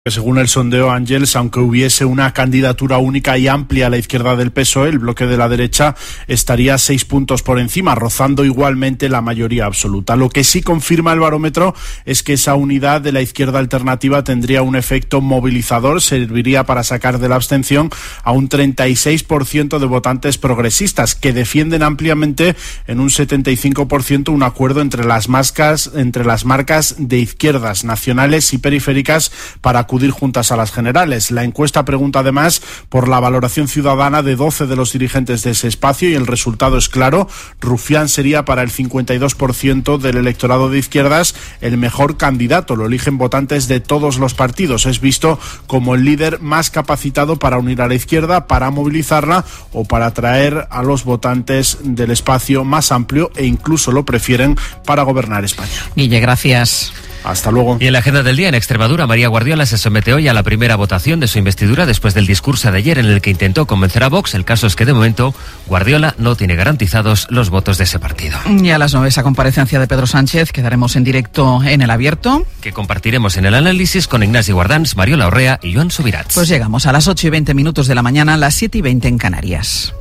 Según el sondeo Ángels, aunque hubiese una candidatura única y amplia a la izquierda del PSOE, el bloque de la derecha estaría 6 puntos por encima, rozando igualmente la mayoría absoluta. Lo que sí confirma el barómetro es que esa unidad de la izquierda alternativa tendría un efecto movilizador, serviría para sacar de la abstención a un 36% de votantes progresistas, que defienden ampliamente en un 75% un acuerdo entre las marcas de izquierdas nacionales y periféricas para acudir juntas a las generales. La encuesta pregunta además por la valoración ciudadana de 12 de los dirigentes de ese espacio y el resultado es claro. Rufián sería para el 52% del electorado de izquierdas el mejor candidato. Lo eligen votantes de todos los partidos. Es visto como el líder más capacitado para unir a la izquierda, para movilizarla o para atraer a los votantes del espacio más amplio e incluso lo prefieren para gobernar España. Guille, gracias. Hasta luego. Y en la agenda del día, en Extremadura, María Guardiola se somete hoy a la primera votación de su investidura después del discurso de ayer en el que intentó convencer a Vox. El caso es que de momento Guardiola no tiene garantizados los votos de ese partido. Y a las 9 esa comparecencia de Pedro Sánchez, quedaremos en directo en El Abierto, que compartiremos en el análisis con Ignasi Guardans, Mariola Orrea y Joan Subirats. Pues llegamos a las 8:20 de la mañana, las 7:20 en Canarias.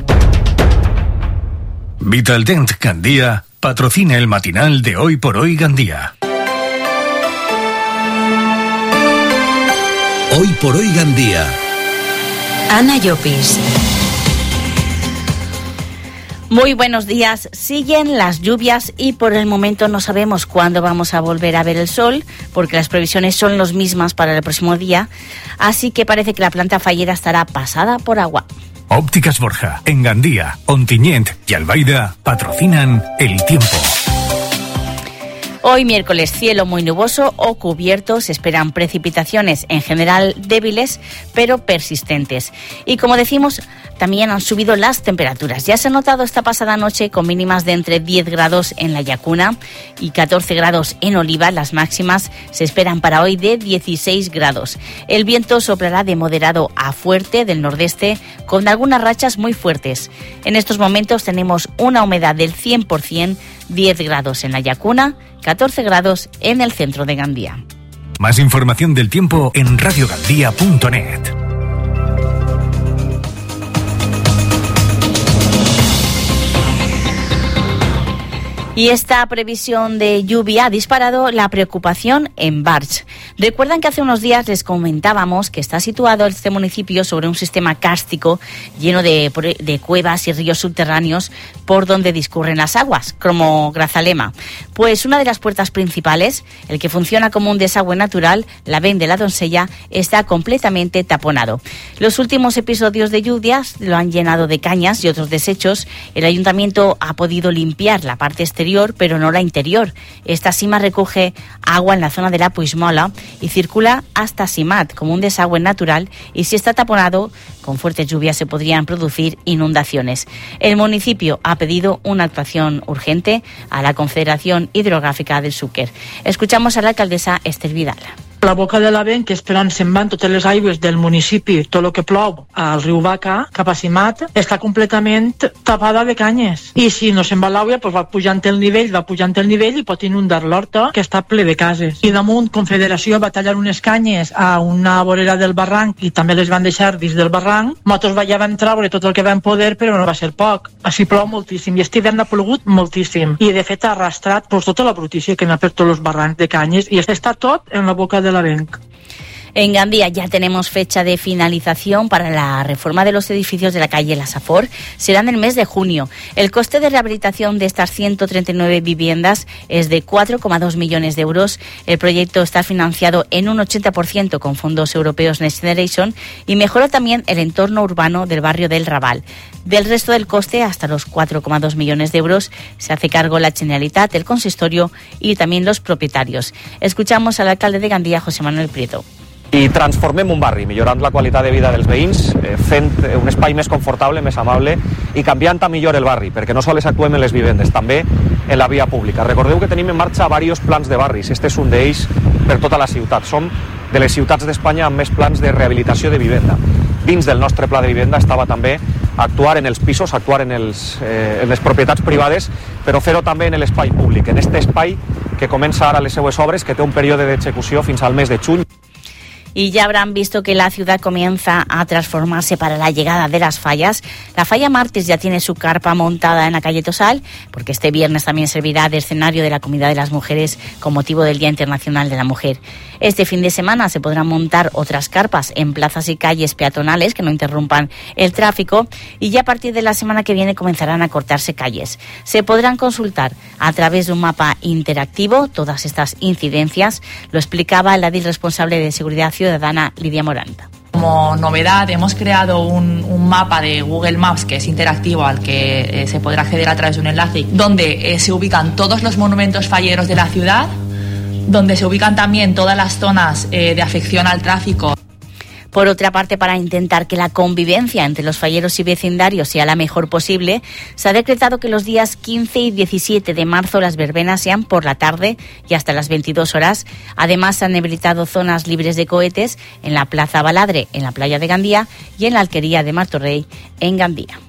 Vitaldent Gandía patrocina el matinal de Hoy por Hoy Gandía. Hoy por Hoy Gandía. Ana Llopis. Muy buenos días. Siguen las lluvias y por el momento no sabemos cuándo vamos a volver a ver el sol, porque las previsiones son las mismas para el próximo día, así que parece que la planta fallera estará pasada por agua. Ópticas Borja, en Gandía, Ontinyent y Albaida patrocinan el tiempo. Hoy miércoles, cielo muy nuboso o cubierto, se esperan precipitaciones en general débiles pero persistentes. Y como decimos, también han subido las temperaturas. Ya se ha notado esta pasada noche con mínimas de entre 10 grados en La Llacuna y 14 grados en Oliva. Las máximas se esperan para hoy de 16 grados. El viento soplará de moderado a fuerte del nordeste con algunas rachas muy fuertes. En estos momentos tenemos una humedad del 100%, 10 grados en La Llacuna, 14 grados en el centro de Gandía. Más información del tiempo en radiogandía.net. Y esta previsión de lluvia ha disparado la preocupación en Barx. Recuerdan que hace unos días les comentábamos que está situado este municipio sobre un sistema kárstico lleno de cuevas y ríos subterráneos por donde discurren las aguas, como Grazalema. Pues una de las puertas principales, el que funciona como un desagüe natural, la Ven de la Doncella, está completamente taponado. Los últimos episodios de lluvias lo han llenado de cañas y otros desechos. El ayuntamiento ha podido limpiar la parte exterior, pero no la interior. Esta sima recoge agua en la zona de la Puigmola y circula hasta Simat como un desagüe natural, y si está taponado, con fuertes lluvias se podrían producir inundaciones. El municipio ha pedido una actuación urgente a la Confederación Hidrográfica del Xúquer. Escuchamos a la alcaldesa Esther Vidal. La boca de la Ven, que és per on se'n van totes les aigües del municipi, tot el que plou al riu Vaca, cap a Simat, està completament tapada de canyes. I si no se'n va l'aigua, doncs va pujant el nivell i pot inundar l'horta, que està ple de cases. I damunt, Confederació va tallar unes canyes a una vorera del barranc i també les van deixar dins del barranc. Nosaltres ja vam treure tot el que vam poder, però no va ser poc. Així plou moltíssim i este hivern ha plogut moltíssim. I de fet ha arrastrat tota la brutícia que n'ha per tots els barrancs de canyes i està tot en la boca de la Venc. En Gandía ya tenemos fecha de finalización para la reforma de los edificios de la calle La Safor. Será en el mes de junio. El coste de rehabilitación de estas 139 viviendas es de 4,2 millones de euros. El proyecto está financiado en un 80% con fondos europeos Next Generation y mejora también el entorno urbano del barrio del Raval. Del resto del coste, hasta los 4,2 millones de euros, se hace cargo la Generalitat, el consistorio y también los propietarios. Escuchamos al alcalde de Gandía, José Manuel Prieto. I transformem un barri, millorant la qualitat de vida dels veïns, fent un espai més confortable, més amable i canviant a millor el barri, perquè no sols actuem en les vivendes, també en la via pública. Recordeu que tenim en marxa diversos plans de barris, este és un d'ells per tota la ciutat. Som de les ciutats d'Espanya amb més plans de rehabilitació de vivenda. Dins del nostre pla de vivenda estava també actuar en els pisos, actuar en les propietats privades, però fer-ho també en l'espai públic, en este espai que comença ara les seues obres, que té un període d'execució fins al mes de juny. Y ya habrán visto que la ciudad comienza a transformarse para la llegada de las fallas. La falla Martes ya tiene su carpa montada en la calle Tosal, porque este viernes también servirá de escenario de la Comida de las Mujeres con motivo del Día Internacional de la Mujer. Este fin de semana se podrán montar otras carpas en plazas y calles peatonales que no interrumpan el tráfico, y ya a partir de la semana que viene comenzarán a cortarse calles. Se podrán consultar a través de un mapa interactivo todas estas incidencias. Lo explicaba la edil responsable de Seguridad Ciudadana, Lidia Moranta. Como novedad hemos creado un mapa de Google Maps que es interactivo, al que se podrá acceder a través de un enlace, donde se ubican todos los monumentos falleros de la ciudad, donde se ubican también todas las zonas de afección al tráfico. Por otra parte, para intentar que la convivencia entre los falleros y vecindarios sea la mejor posible, se ha decretado que los días 15 y 17 de marzo las verbenas sean por la tarde y hasta las 22 horas. Además, se han habilitado zonas libres de cohetes en la Plaza Baladre, en la playa de Gandía, y en la Alquería de Martorell, en Gandía.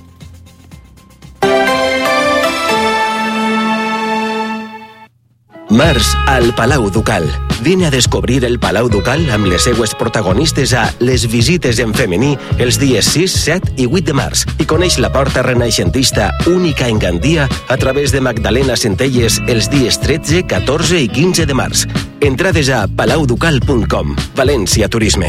Març al Palau Ducal. Vine a descobrir el Palau Ducal amb les seues protagonistes a Les visites en femení els dies 6, 7 i 8 de març i coneix la porta renaixentista única en Gandia a través de Magdalena Centelles els dies 13, 14 i 15 de març. Entrades a palauducal.com. València Turisme.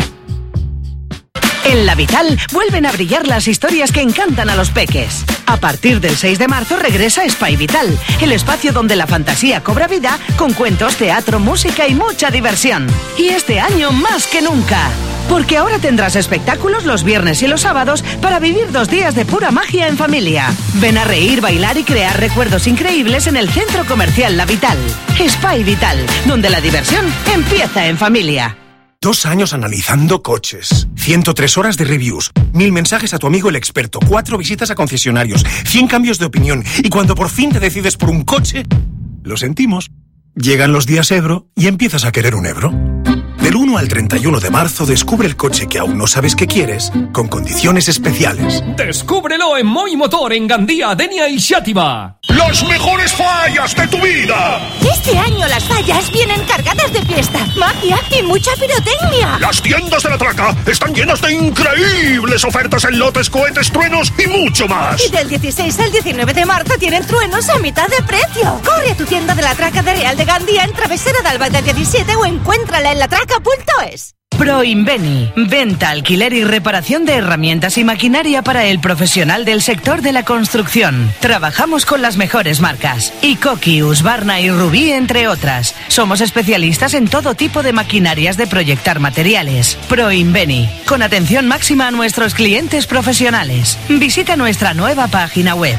En La Vital vuelven a brillar las historias que encantan a los peques. A partir del 6 de marzo regresa Espai Vital, el espacio donde la fantasía cobra vida con cuentos, teatro, música y mucha diversión. Y este año más que nunca, porque ahora tendrás espectáculos los viernes y los sábados para vivir 2 días de pura magia en familia. Ven a reír, bailar y crear recuerdos increíbles en el Centro Comercial La Vital. Espai Vital, donde la diversión empieza en familia. 2 años analizando coches, 103 horas de reviews, 1000 mensajes a tu amigo el experto, 4 visitas a concesionarios, 100 cambios de opinión, y cuando por fin te decides por un coche, lo sentimos. Llegan los días Ebro y empiezas a querer un Ebro. Del 1 al 31 de marzo descubre el coche que aún no sabes que quieres, con condiciones especiales. Descúbrelo en Moi Motor, en Gandía, Denia y Xàtiva. ¡Las mejores fallas de tu vida! Este año las fallas vienen cargadas de fiesta, magia y mucha pirotecnia. Las tiendas de la Traca están llenas de increíbles ofertas en lotes, cohetes, truenos y mucho más. Y del 16 al 19 de marzo tienen truenos a mitad de precio. Corre a tu tienda de la Traca de Real de Gandía en Travesera d'Alba 17 o encuéntrala en latraca.es. Proinveni, venta, alquiler y reparación de herramientas y maquinaria para el profesional del sector de la construcción. Trabajamos con las mejores marcas, Ikoki, Husqvarna y Rubí, entre otras. Somos especialistas en todo tipo de maquinarias de proyectar materiales. Proinveni, con atención máxima a nuestros clientes profesionales. Visita nuestra nueva página web,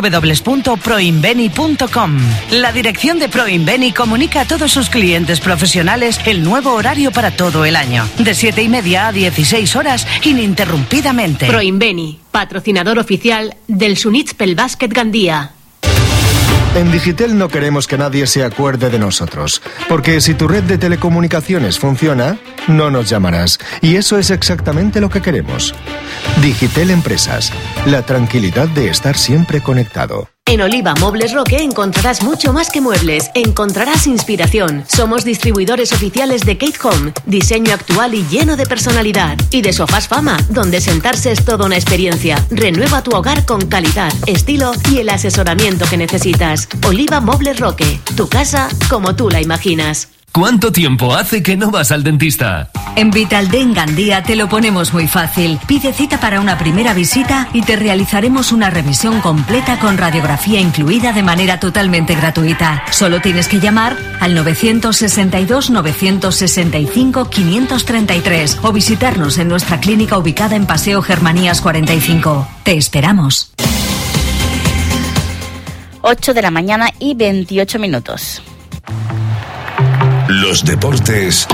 www.proinveni.com. La dirección de Proinveni comunica a todos sus clientes profesionales el nuevo horario para todo el año. De 7:30 a 16 horas, ininterrumpidamente. Proinveni, patrocinador oficial del Sunits pel Bàsquet Gandía. En Digitel no queremos que nadie se acuerde de nosotros, porque si tu red de telecomunicaciones funciona, no nos llamarás. Y eso es exactamente lo que queremos. Digitel Empresas, la tranquilidad de estar siempre conectado. En Oliva Mobles Roque encontrarás mucho más que muebles, encontrarás inspiración. Somos distribuidores oficiales de Kate Home, diseño actual y lleno de personalidad. Y de Sofás Fama, donde sentarse es toda una experiencia. Renueva tu hogar con calidad, estilo y el asesoramiento que necesitas. Oliva Mobles Roque, tu casa como tú la imaginas. ¿Cuánto tiempo hace que no vas al dentista? En Vitaldent Gandía te lo ponemos muy fácil. Pide cita para una primera visita y te realizaremos una revisión completa con radiografía incluida de manera totalmente gratuita. Solo tienes que llamar al 962 965 533 o visitarnos en nuestra clínica ubicada en Paseo Germanías 45. Te esperamos. 8 de la mañana y 28 minutos. Los deportes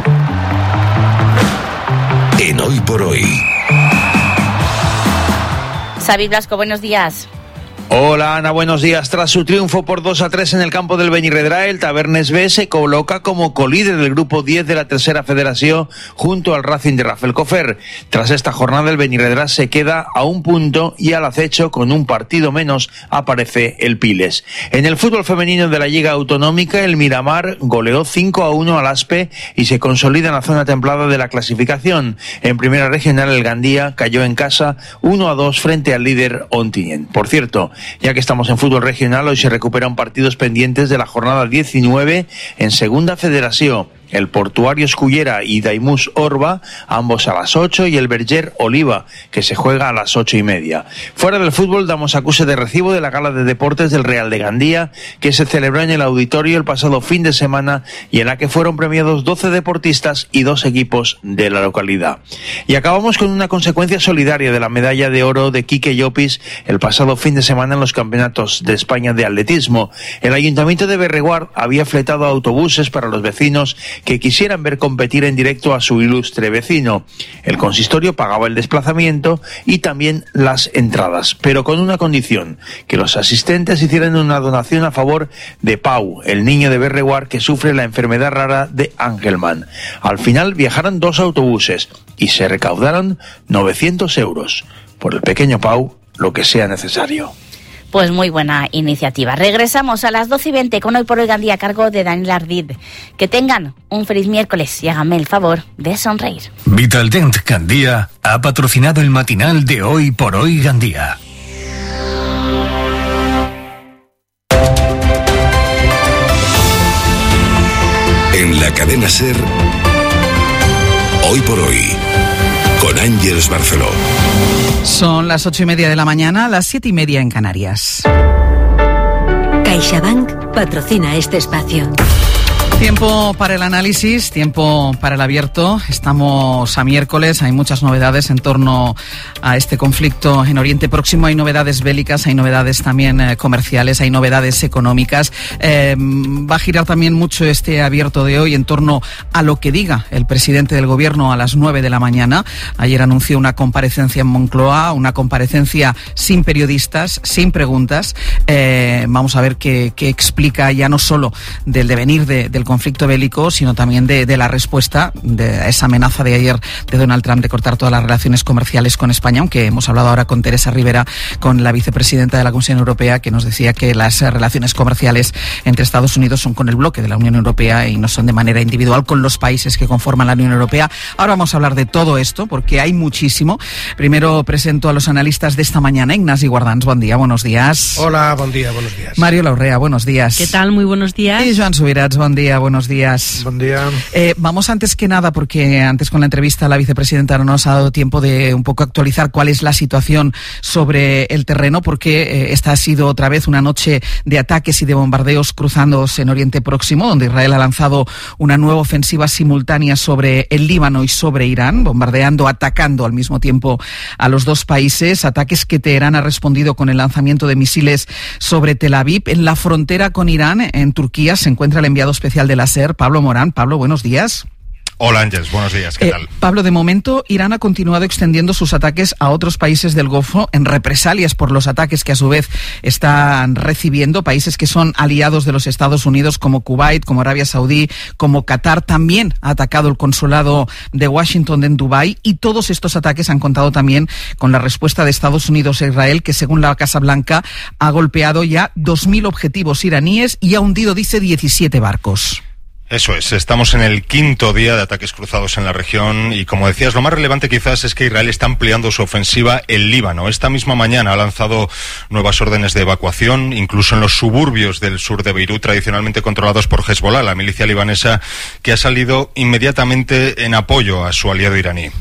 en Hoy por Hoy. Xavi Blasco, buenos días. Hola Ana, buenos días. Tras su triunfo por 2-3 en el campo del Benirredrà, el Tabernes B se coloca como colíder del grupo 10 de la tercera federación junto al Racing de Rafael Cofer. Tras esta jornada el Benirredrà se queda a un punto y al acecho con un partido menos aparece el Piles. En el fútbol femenino de la Liga Autonómica, el Miramar goleó 5-1 al Aspe y se consolida en la zona templada de la clasificación. En primera regional el Gandía cayó en casa 1-2 frente al líder Ontinyent. Por cierto, ya que estamos en fútbol regional, hoy se recuperan partidos pendientes de la jornada 19 en Segunda Federación. El Portuario Escullera y Daimús Orba, ambos a las 8, y el Berger Oliva, que se juega a las 8:30. Fuera del fútbol damos acuse de recibo de la gala de deportes del Real de Gandía, que se celebró en el auditorio el pasado fin de semana y en la que fueron premiados 12 deportistas y 2 equipos de la localidad. Y acabamos con una consecuencia solidaria de la medalla de oro de Quique Llopis el pasado fin de semana en los campeonatos de España de atletismo. El Ayuntamiento de Berreguard había fletado autobuses para los vecinos que quisieran ver competir en directo a su ilustre vecino. El consistorio pagaba el desplazamiento y también las entradas, pero con una condición: que los asistentes hicieran una donación a favor de Pau, el niño de Berreguard que sufre la enfermedad rara de Angelman. Al final viajaron 2 autobuses y se recaudaron 900 euros. Por el pequeño Pau, lo que sea necesario. Pues muy buena iniciativa. Regresamos a las 12:20 con Hoy por Hoy Gandía a cargo de Daniel Ardid. Que tengan un feliz miércoles y háganme el favor de sonreír. Vitaldent Gandía ha patrocinado el matinal de Hoy por Hoy Gandía. En la cadena SER, Hoy por Hoy, con Ángeles Barceló. Son las 8:30 de la mañana, las 7:30 en Canarias. CaixaBank patrocina este espacio. Tiempo para el análisis, tiempo para el abierto. Estamos a miércoles, hay muchas novedades en torno a este conflicto en Oriente Próximo. Hay novedades bélicas, hay novedades también comerciales, hay novedades económicas. Va a girar también mucho este abierto de hoy en torno a lo que diga el presidente del gobierno a las 9 de la mañana. Ayer anunció una comparecencia en Moncloa, una comparecencia sin periodistas, sin preguntas. Vamos a ver qué explica ya no solo del devenir del conflicto bélico, sino también de la respuesta de esa amenaza de ayer de Donald Trump de cortar todas las relaciones comerciales con España, aunque hemos hablado ahora con Teresa Rivera, con la vicepresidenta de la Comisión Europea, que nos decía que las relaciones comerciales entre Estados Unidos son con el bloque de la Unión Europea y no son de manera individual con los países que conforman la Unión Europea. Ahora vamos a hablar de todo esto, porque hay muchísimo. Primero presento a los analistas de esta mañana. Ignasi Guardans, buen día, buenos días. Hola, buen día, buenos días. Mario Laurrea, buenos días. ¿Qué tal? Muy buenos días. Y Joan Subirats, buen día, buenos días. Buen día. Vamos antes que nada, porque antes con la entrevista a la vicepresidenta no nos ha dado tiempo de un poco actualizar cuál es la situación sobre el terreno, porque esta ha sido otra vez una noche de ataques y de bombardeos cruzándose en Oriente Próximo, donde Israel ha lanzado una nueva ofensiva simultánea sobre el Líbano y sobre Irán, bombardeando, atacando al mismo tiempo a los dos países, ataques que Teherán ha respondido con el lanzamiento de misiles sobre Tel Aviv. En la frontera con Irán, en Turquía, se encuentra el enviado especial de la SER, Pablo Morán. Pablo, buenos días. Hola Ángeles, buenos días, ¿qué tal? Pablo, de momento Irán ha continuado extendiendo sus ataques a otros países del Golfo en represalias por los ataques que a su vez están recibiendo países que son aliados de los Estados Unidos, como Kuwait, como Arabia Saudí, como Qatar. También ha atacado el consulado de Washington en Dubái, y todos estos ataques han contado también con la respuesta de Estados Unidos e Israel, que según la Casa Blanca ha golpeado ya 2.000 objetivos iraníes y ha hundido, dice, 17 barcos. Eso es, estamos en el 5º día de ataques cruzados en la región y, como decías, lo más relevante quizás es que Israel está ampliando su ofensiva en Líbano. Esta misma mañana ha lanzado nuevas órdenes de evacuación, incluso en los suburbios del sur de Beirut, tradicionalmente controlados por Hezbollah, la milicia libanesa que ha salido inmediatamente en apoyo a su aliado iraní.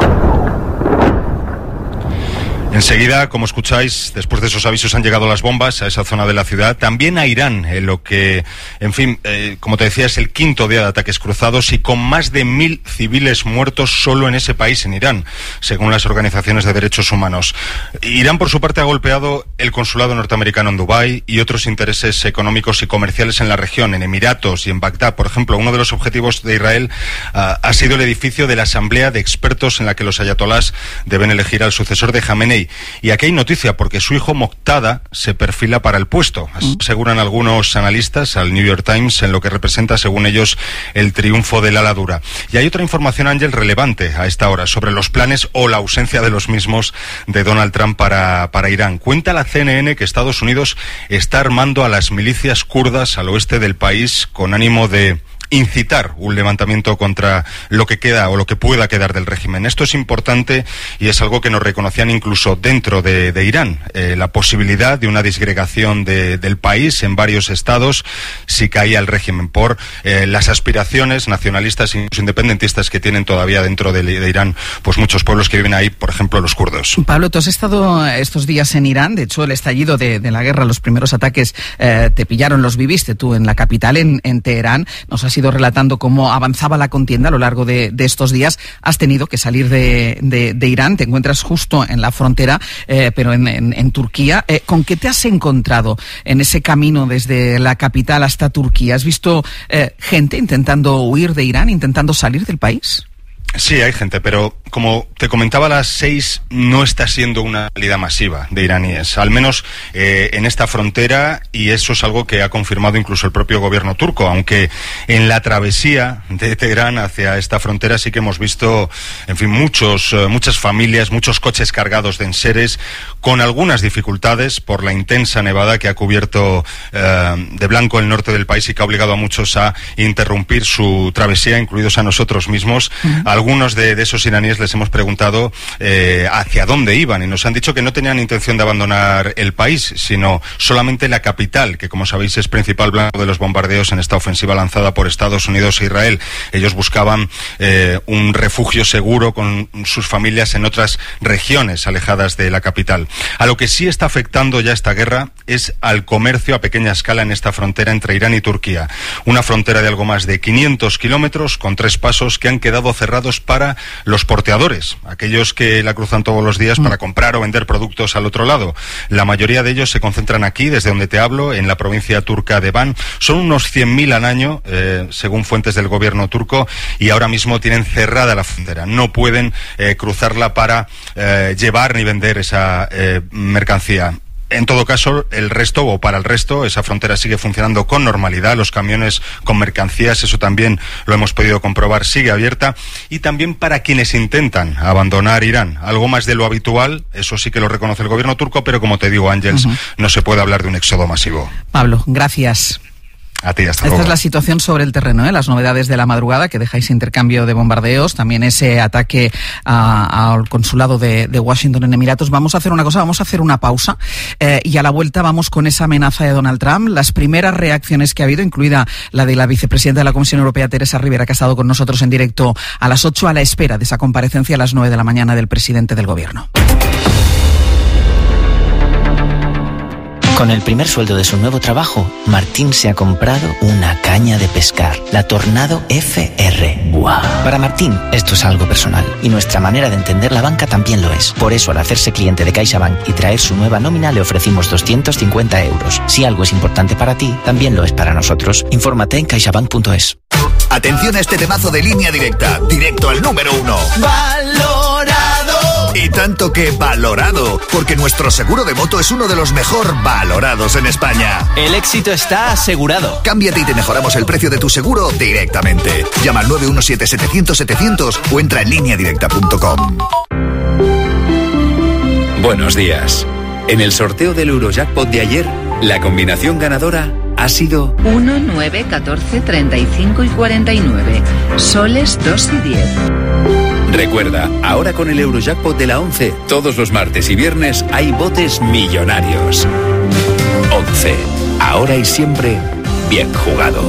Enseguida, como escucháis, después de esos avisos han llegado las bombas a esa zona de la ciudad, también a Irán, en lo que, en fin, como te decía, es el 5º día de ataques cruzados y con más de 1.000 civiles muertos solo en ese país, en Irán, según las organizaciones de derechos humanos. Irán, por su parte, ha golpeado el consulado norteamericano en Dubái y otros intereses económicos y comerciales en la región, en Emiratos y en Bagdad. Por ejemplo, uno de los objetivos de Israel ha sido el edificio de la Asamblea de Expertos en la que los ayatolás deben elegir al sucesor de Jamenei. Khamenei. Y aquí hay noticia, porque su hijo Moqtada se perfila para el puesto. Aseguran algunos analistas al New York Times, en lo que representa, según ellos, el triunfo del ala dura. Y hay otra información, Ángel, relevante a esta hora, sobre los planes o la ausencia de los mismos de Donald Trump para Irán. Cuenta la CNN que Estados Unidos está armando a las milicias kurdas al oeste del país con ánimo de incitar un levantamiento contra lo que queda o lo que pueda quedar del régimen. Esto es importante y es algo que nos reconocían incluso dentro de Irán, la posibilidad de una disgregación del país en varios estados si caía el régimen, por las aspiraciones nacionalistas e independentistas que tienen todavía dentro de Irán, pues muchos pueblos que viven ahí, por ejemplo los kurdos. Pablo, tú has estado estos días en Irán. De hecho, el estallido de la guerra, los primeros ataques te pillaron, los viviste tú en la capital, en Teherán. Nos has ido relatando cómo avanzaba la contienda a lo largo de estos días. Has tenido que salir de Irán, te encuentras justo en la frontera, pero en Turquía. ¿Con qué te has encontrado en ese camino desde la capital hasta Turquía? ¿Has visto gente intentando huir de Irán, intentando salir del país? Sí, hay gente, pero como te comentaba a las 6, no está siendo una salida masiva de iraníes, al menos en esta frontera, y eso es algo que ha confirmado incluso el propio gobierno turco, aunque en la travesía de Teherán hacia esta frontera sí que hemos visto, en fin, muchas familias, muchos coches cargados de enseres, con algunas dificultades por la intensa nevada que ha cubierto de blanco el norte del país y que ha obligado a muchos a interrumpir su travesía, incluidos a nosotros mismos. Algunos de esos iraníes les hemos preguntado hacia dónde iban y nos han dicho que no tenían intención de abandonar el país, sino solamente la capital, que como sabéis es principal blanco de los bombardeos en esta ofensiva lanzada por Estados Unidos e Israel. Ellos buscaban un refugio seguro con sus familias en otras regiones alejadas de la capital. A lo que sí está afectando ya esta guerra es al comercio a pequeña escala en esta frontera entre Irán y Turquía. Una frontera de algo más de 500 kilómetros con 3 pasos que han quedado cerrados para los porteadores, aquellos que la cruzan todos los días para comprar o vender productos al otro lado. La mayoría de ellos se concentran aquí, desde donde te hablo, en la provincia turca de Van. Son unos 100.000 al año, según fuentes del gobierno turco, y ahora mismo tienen cerrada la frontera. No pueden cruzarla para llevar ni vender esa mercancía. En todo caso, para el resto, esa frontera sigue funcionando con normalidad. Los camiones con mercancías, eso también lo hemos podido comprobar, sigue abierta. Y también para quienes intentan abandonar Irán, algo más de lo habitual, eso sí que lo reconoce el gobierno turco, pero como te digo, Ángels, no se puede hablar de un éxodo masivo. Pablo, gracias. A ti, hasta luego. Esta es la situación sobre el terreno, las novedades de la madrugada, que dejáis intercambio de bombardeos, también ese ataque al consulado de Washington en Emiratos. Vamos a hacer una cosa, vamos a hacer una pausa y a la vuelta vamos con esa amenaza de Donald Trump, las primeras reacciones que ha habido, incluida la de la vicepresidenta de la Comisión Europea, Teresa Rivera, que ha estado con nosotros en directo a las 8, a la espera de esa comparecencia a las 9 de la mañana del presidente del gobierno. Con el primer sueldo de su nuevo trabajo, Martín se ha comprado una caña de pescar, la Tornado FR. ¡Wow! Para Martín, esto es algo personal y nuestra manera de entender la banca también lo es. Por eso, al hacerse cliente de CaixaBank y traer su nueva nómina, le ofrecimos 250 euros. Si algo es importante para ti, también lo es para nosotros. Infórmate en caixabank.es. Atención a este temazo de Línea Directa, directo al número 1. ¡Valorado! Y tanto que valorado, porque nuestro seguro de moto es uno de los mejor valorados en España. El éxito está asegurado. Cámbiate y te mejoramos el precio de tu seguro directamente. Llama al 917-700-700 o entra en lineadirecta.com. Buenos días. En el sorteo del Eurojackpot de ayer, la combinación ganadora ha sido 1, 9, 14, 35 y 49. Soles 2 y 10. Recuerda, ahora con el Eurojackpot de la 11, todos los martes y viernes hay botes millonarios. 11. Ahora y siempre, bien jugado.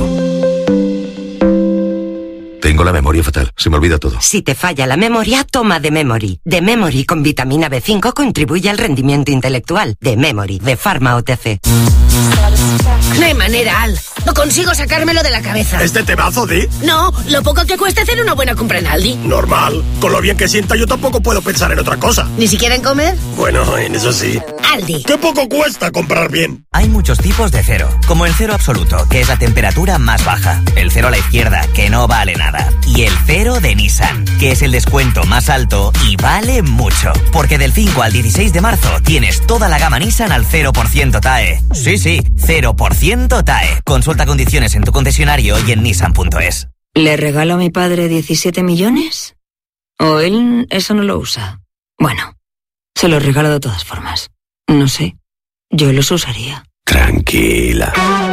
Tengo la memoria fatal, se me olvida todo. Si te falla la memoria, toma The Memory. The Memory con vitamina B5 contribuye al rendimiento intelectual. The Memory, de Pharma OTC. No hay manera, Al. No consigo sacármelo de la cabeza. ¿Este temazo, Di? No, lo poco que cuesta hacer una buena compra en Aldi. Normal. Con lo bien que sienta yo tampoco puedo pensar en otra cosa. ¿Ni siquiera en comer? Bueno, en eso sí. Aldi. ¿Qué poco cuesta comprar bien? Hay muchos tipos de cero, como el cero absoluto, que es la temperatura más baja, el cero a la izquierda, que no vale nada, y el cero de Nissan, que es el descuento más alto y vale mucho, porque del 5 al 16 de marzo tienes toda la gama Nissan al 0% TAE. Sí, 0% TAE. Consulta condiciones en tu concesionario y en nissan.es. ¿Le regalo a mi padre 17 millones? ¿O él eso no lo usa? Bueno, se los regalo de todas formas. No sé, yo los usaría. Tranquila.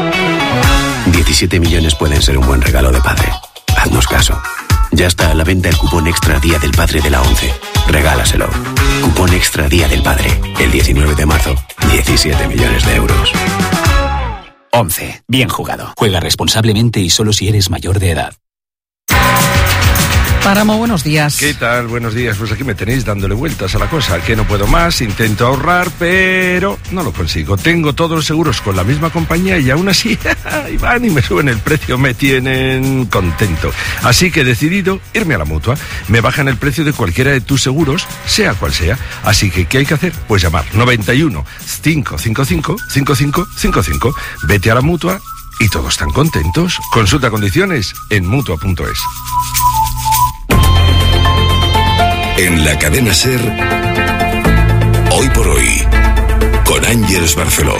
17 millones pueden ser un buen regalo de padre. Haznos caso. Ya está a la venta el cupón extra Día del Padre de la 11. Regálaselo. Cupón extra Día del Padre. El 19 de marzo. 17 millones de euros. 11. Bien jugado. Juega responsablemente y solo si eres mayor de edad. Páramo, buenos días. ¿Qué tal? Buenos días. Pues aquí me tenéis dándole vueltas a la cosa. Que no puedo más, intento ahorrar, pero no lo consigo. Tengo todos los seguros con la misma compañía y aún así y van y me suben el precio, me tienen contento. Así que he decidido irme a la Mutua. Me bajan el precio de cualquiera de tus seguros, sea cual sea. Así que, ¿qué hay que hacer? Pues llamar 91 555 5555. Vete a la Mutua y todos están contentos. Consulta condiciones en Mutua.es. En la cadena SER, Hoy por Hoy, con Ángeles Barceló.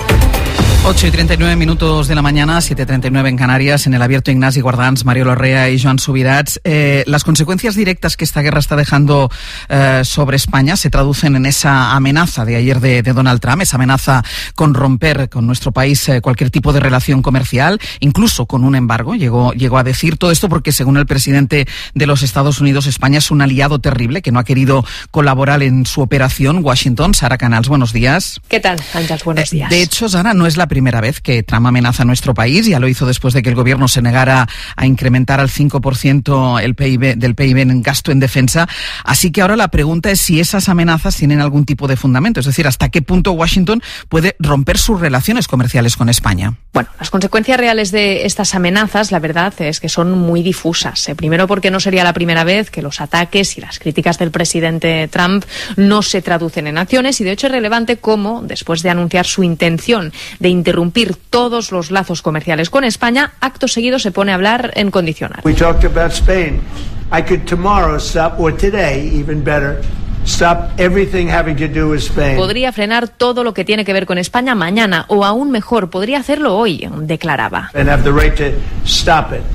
8:39 de la mañana, 7:39 en Canarias, en el abierto Ignasi Guardans, Mario Larrea y Joan Subirats. Las consecuencias directas que esta guerra está dejando sobre España se traducen en esa amenaza de ayer de Donald Trump, esa amenaza con romper con nuestro país cualquier tipo de relación comercial, incluso con un embargo. Llegó a decir todo esto porque, según el presidente de los Estados Unidos, España es un aliado terrible que no ha querido colaborar en su operación. Washington, Sara Canals, buenos días. ¿Qué tal, Ángeles? Buenos días. De hecho, Sara, no es la primera vez que Trump amenaza a nuestro país. Ya lo hizo después de que el gobierno se negara a incrementar al 5% el PIB en gasto en defensa. Así que ahora la pregunta es si esas amenazas tienen algún tipo de fundamento. Es decir, ¿hasta qué punto Washington puede romper sus relaciones comerciales con España? Bueno, las consecuencias reales de estas amenazas, la verdad es que son muy difusas. Primero, porque no sería la primera vez que los ataques y las críticas del presidente Trump no se traducen en acciones, y de hecho es relevante cómo, después de anunciar su intención de interrumpir todos los lazos comerciales con España, acto seguido se pone a hablar en condicional. We talked about Spain. I could tomorrow stop, or today, even better, stop everything having to do with Spain. Podría frenar todo lo que tiene que ver con España mañana, o aún mejor, podría hacerlo hoy, declaraba. And have the right to stop it.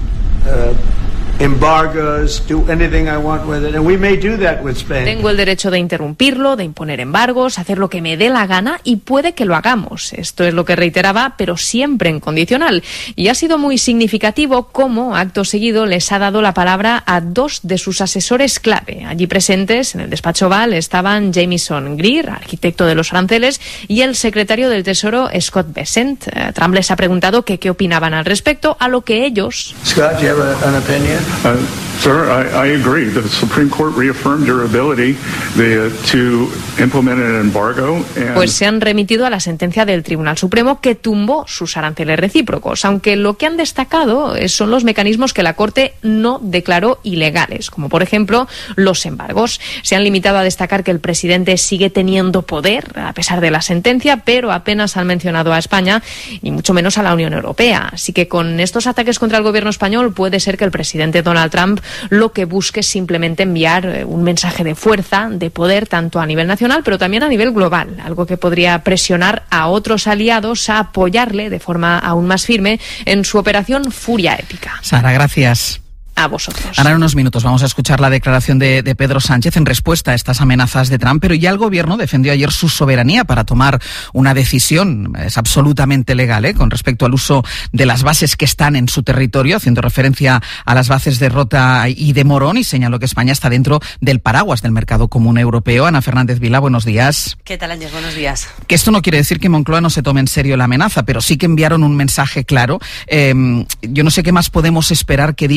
Embargoes, do anything I want with it, and we may do that with Spain. Tengo el derecho de interrumpirlo, de imponer embargos, hacer lo que me dé la gana, y puede que lo hagamos. Esto es lo que reiteraba, pero siempre en condicional. Y ha sido muy significativo cómo, acto seguido, les ha dado la palabra a dos de sus asesores clave. Allí presentes, en el despacho Oval, estaban Jamieson Greer, arquitecto de los aranceles, y el secretario del Tesoro, Scott Bessent. Trump les ha preguntado que qué opinaban al respecto, a lo que ellos... Scott, do you have an opinion? Sir, I agree. The Supreme Court reaffirmed your ability to implement an embargo. Pues se han remitido a la sentencia del Tribunal Supremo que tumbó sus aranceles recíprocos, aunque lo que han destacado son los mecanismos que la Corte no declaró ilegales, como por ejemplo los embargos. Se han limitado a destacar que el presidente sigue teniendo poder a pesar de la sentencia, pero apenas han mencionado a España y mucho menos a la Unión Europea. Así que con estos ataques contra el gobierno español puede ser que el presidente Donald Trump lo que busque es simplemente enviar un mensaje de fuerza, de poder, tanto a nivel nacional pero también a nivel global, algo que podría presionar a otros aliados a apoyarle de forma aún más firme en su operación Furia Épica. Sara, gracias. A vosotros. Ahora en unos minutos vamos a escuchar la declaración de Pedro Sánchez en respuesta a estas amenazas de Trump, pero ya el gobierno defendió ayer su soberanía para tomar una decisión, es absolutamente legal, con respecto al uso de las bases que están en su territorio, haciendo referencia a las bases de Rota y de Morón, y señaló que España está dentro del paraguas del mercado común europeo. Ana Fernández Vila, buenos días. ¿Qué tal, Ángel? Buenos días. Que esto no quiere decir que Moncloa no se tome en serio la amenaza, pero sí que enviaron un mensaje claro. Yo no sé qué más podemos esperar que diga hoy Sánchez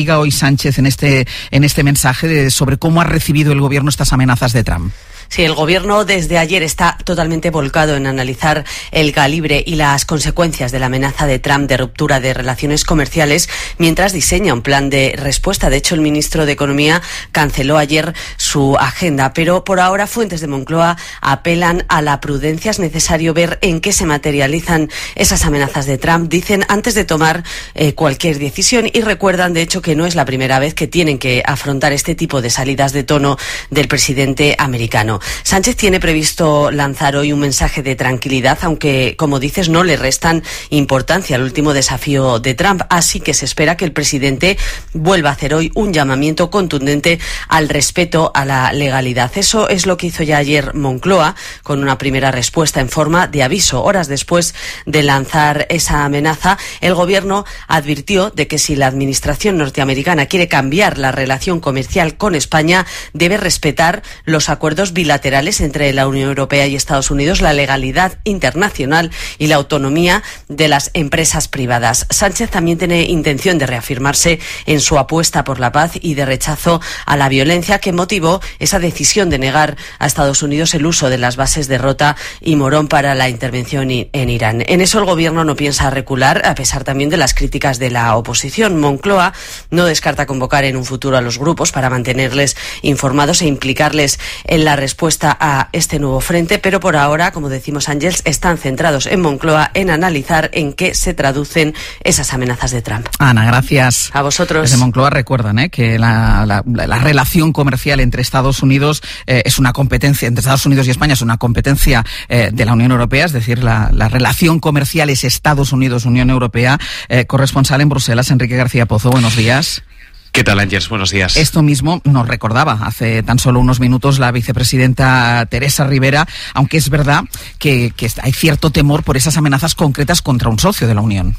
Sánchez en este mensaje sobre cómo ha recibido el gobierno estas amenazas de Trump. Sí, el gobierno desde ayer está totalmente volcado en analizar el calibre y las consecuencias de la amenaza de Trump de ruptura de relaciones comerciales mientras diseña un plan de respuesta. De hecho, el ministro de Economía canceló ayer su agenda, pero por ahora fuentes de Moncloa apelan a la prudencia. Es necesario ver en qué se materializan esas amenazas de Trump, dicen, antes de tomar cualquier decisión, y recuerdan, de hecho, que no es la primera vez que tienen que afrontar este tipo de salidas de tono del presidente americano. Sánchez tiene previsto lanzar hoy un mensaje de tranquilidad, aunque, como dices, no le restan importancia al último desafío de Trump. Así que se espera que el presidente vuelva a hacer hoy un llamamiento contundente al respeto a la legalidad. Eso es lo que hizo ya ayer Moncloa, con una primera respuesta en forma de aviso. Horas después de lanzar esa amenaza, el gobierno advirtió de que si la administración norteamericana quiere cambiar la relación comercial con España, debe respetar los acuerdos bilaterales entre la Unión Europea y Estados Unidos, la legalidad internacional y la autonomía de las empresas privadas. Sánchez también tiene intención de reafirmarse en su apuesta por la paz y de rechazo a la violencia que motivó esa decisión de negar a Estados Unidos el uso de las bases de Rota y Morón para la intervención en Irán. En eso el gobierno no piensa recular, a pesar también de las críticas de la oposición. Moncloa no descarta convocar en un futuro a los grupos para mantenerles informados e implicarles en la respuesta a este nuevo frente, pero por ahora, como decimos, Ángels, están centrados en Moncloa en analizar en qué se traducen esas amenazas de Trump. Ana, gracias. A vosotros. Desde Moncloa recuerdan que la relación comercial entre Estados Unidos es una competencia, entre Estados Unidos y España es una competencia de la Unión Europea, es decir, la relación comercial es Estados Unidos-Unión Europea. Corresponsal en Bruselas, Enrique García Pozo, buenos días. ¿Qué tal, Ángels? Buenos días. Esto mismo nos recordaba hace tan solo unos minutos la vicepresidenta Teresa Rivera, aunque es verdad que hay cierto temor por esas amenazas concretas contra un socio de la Unión.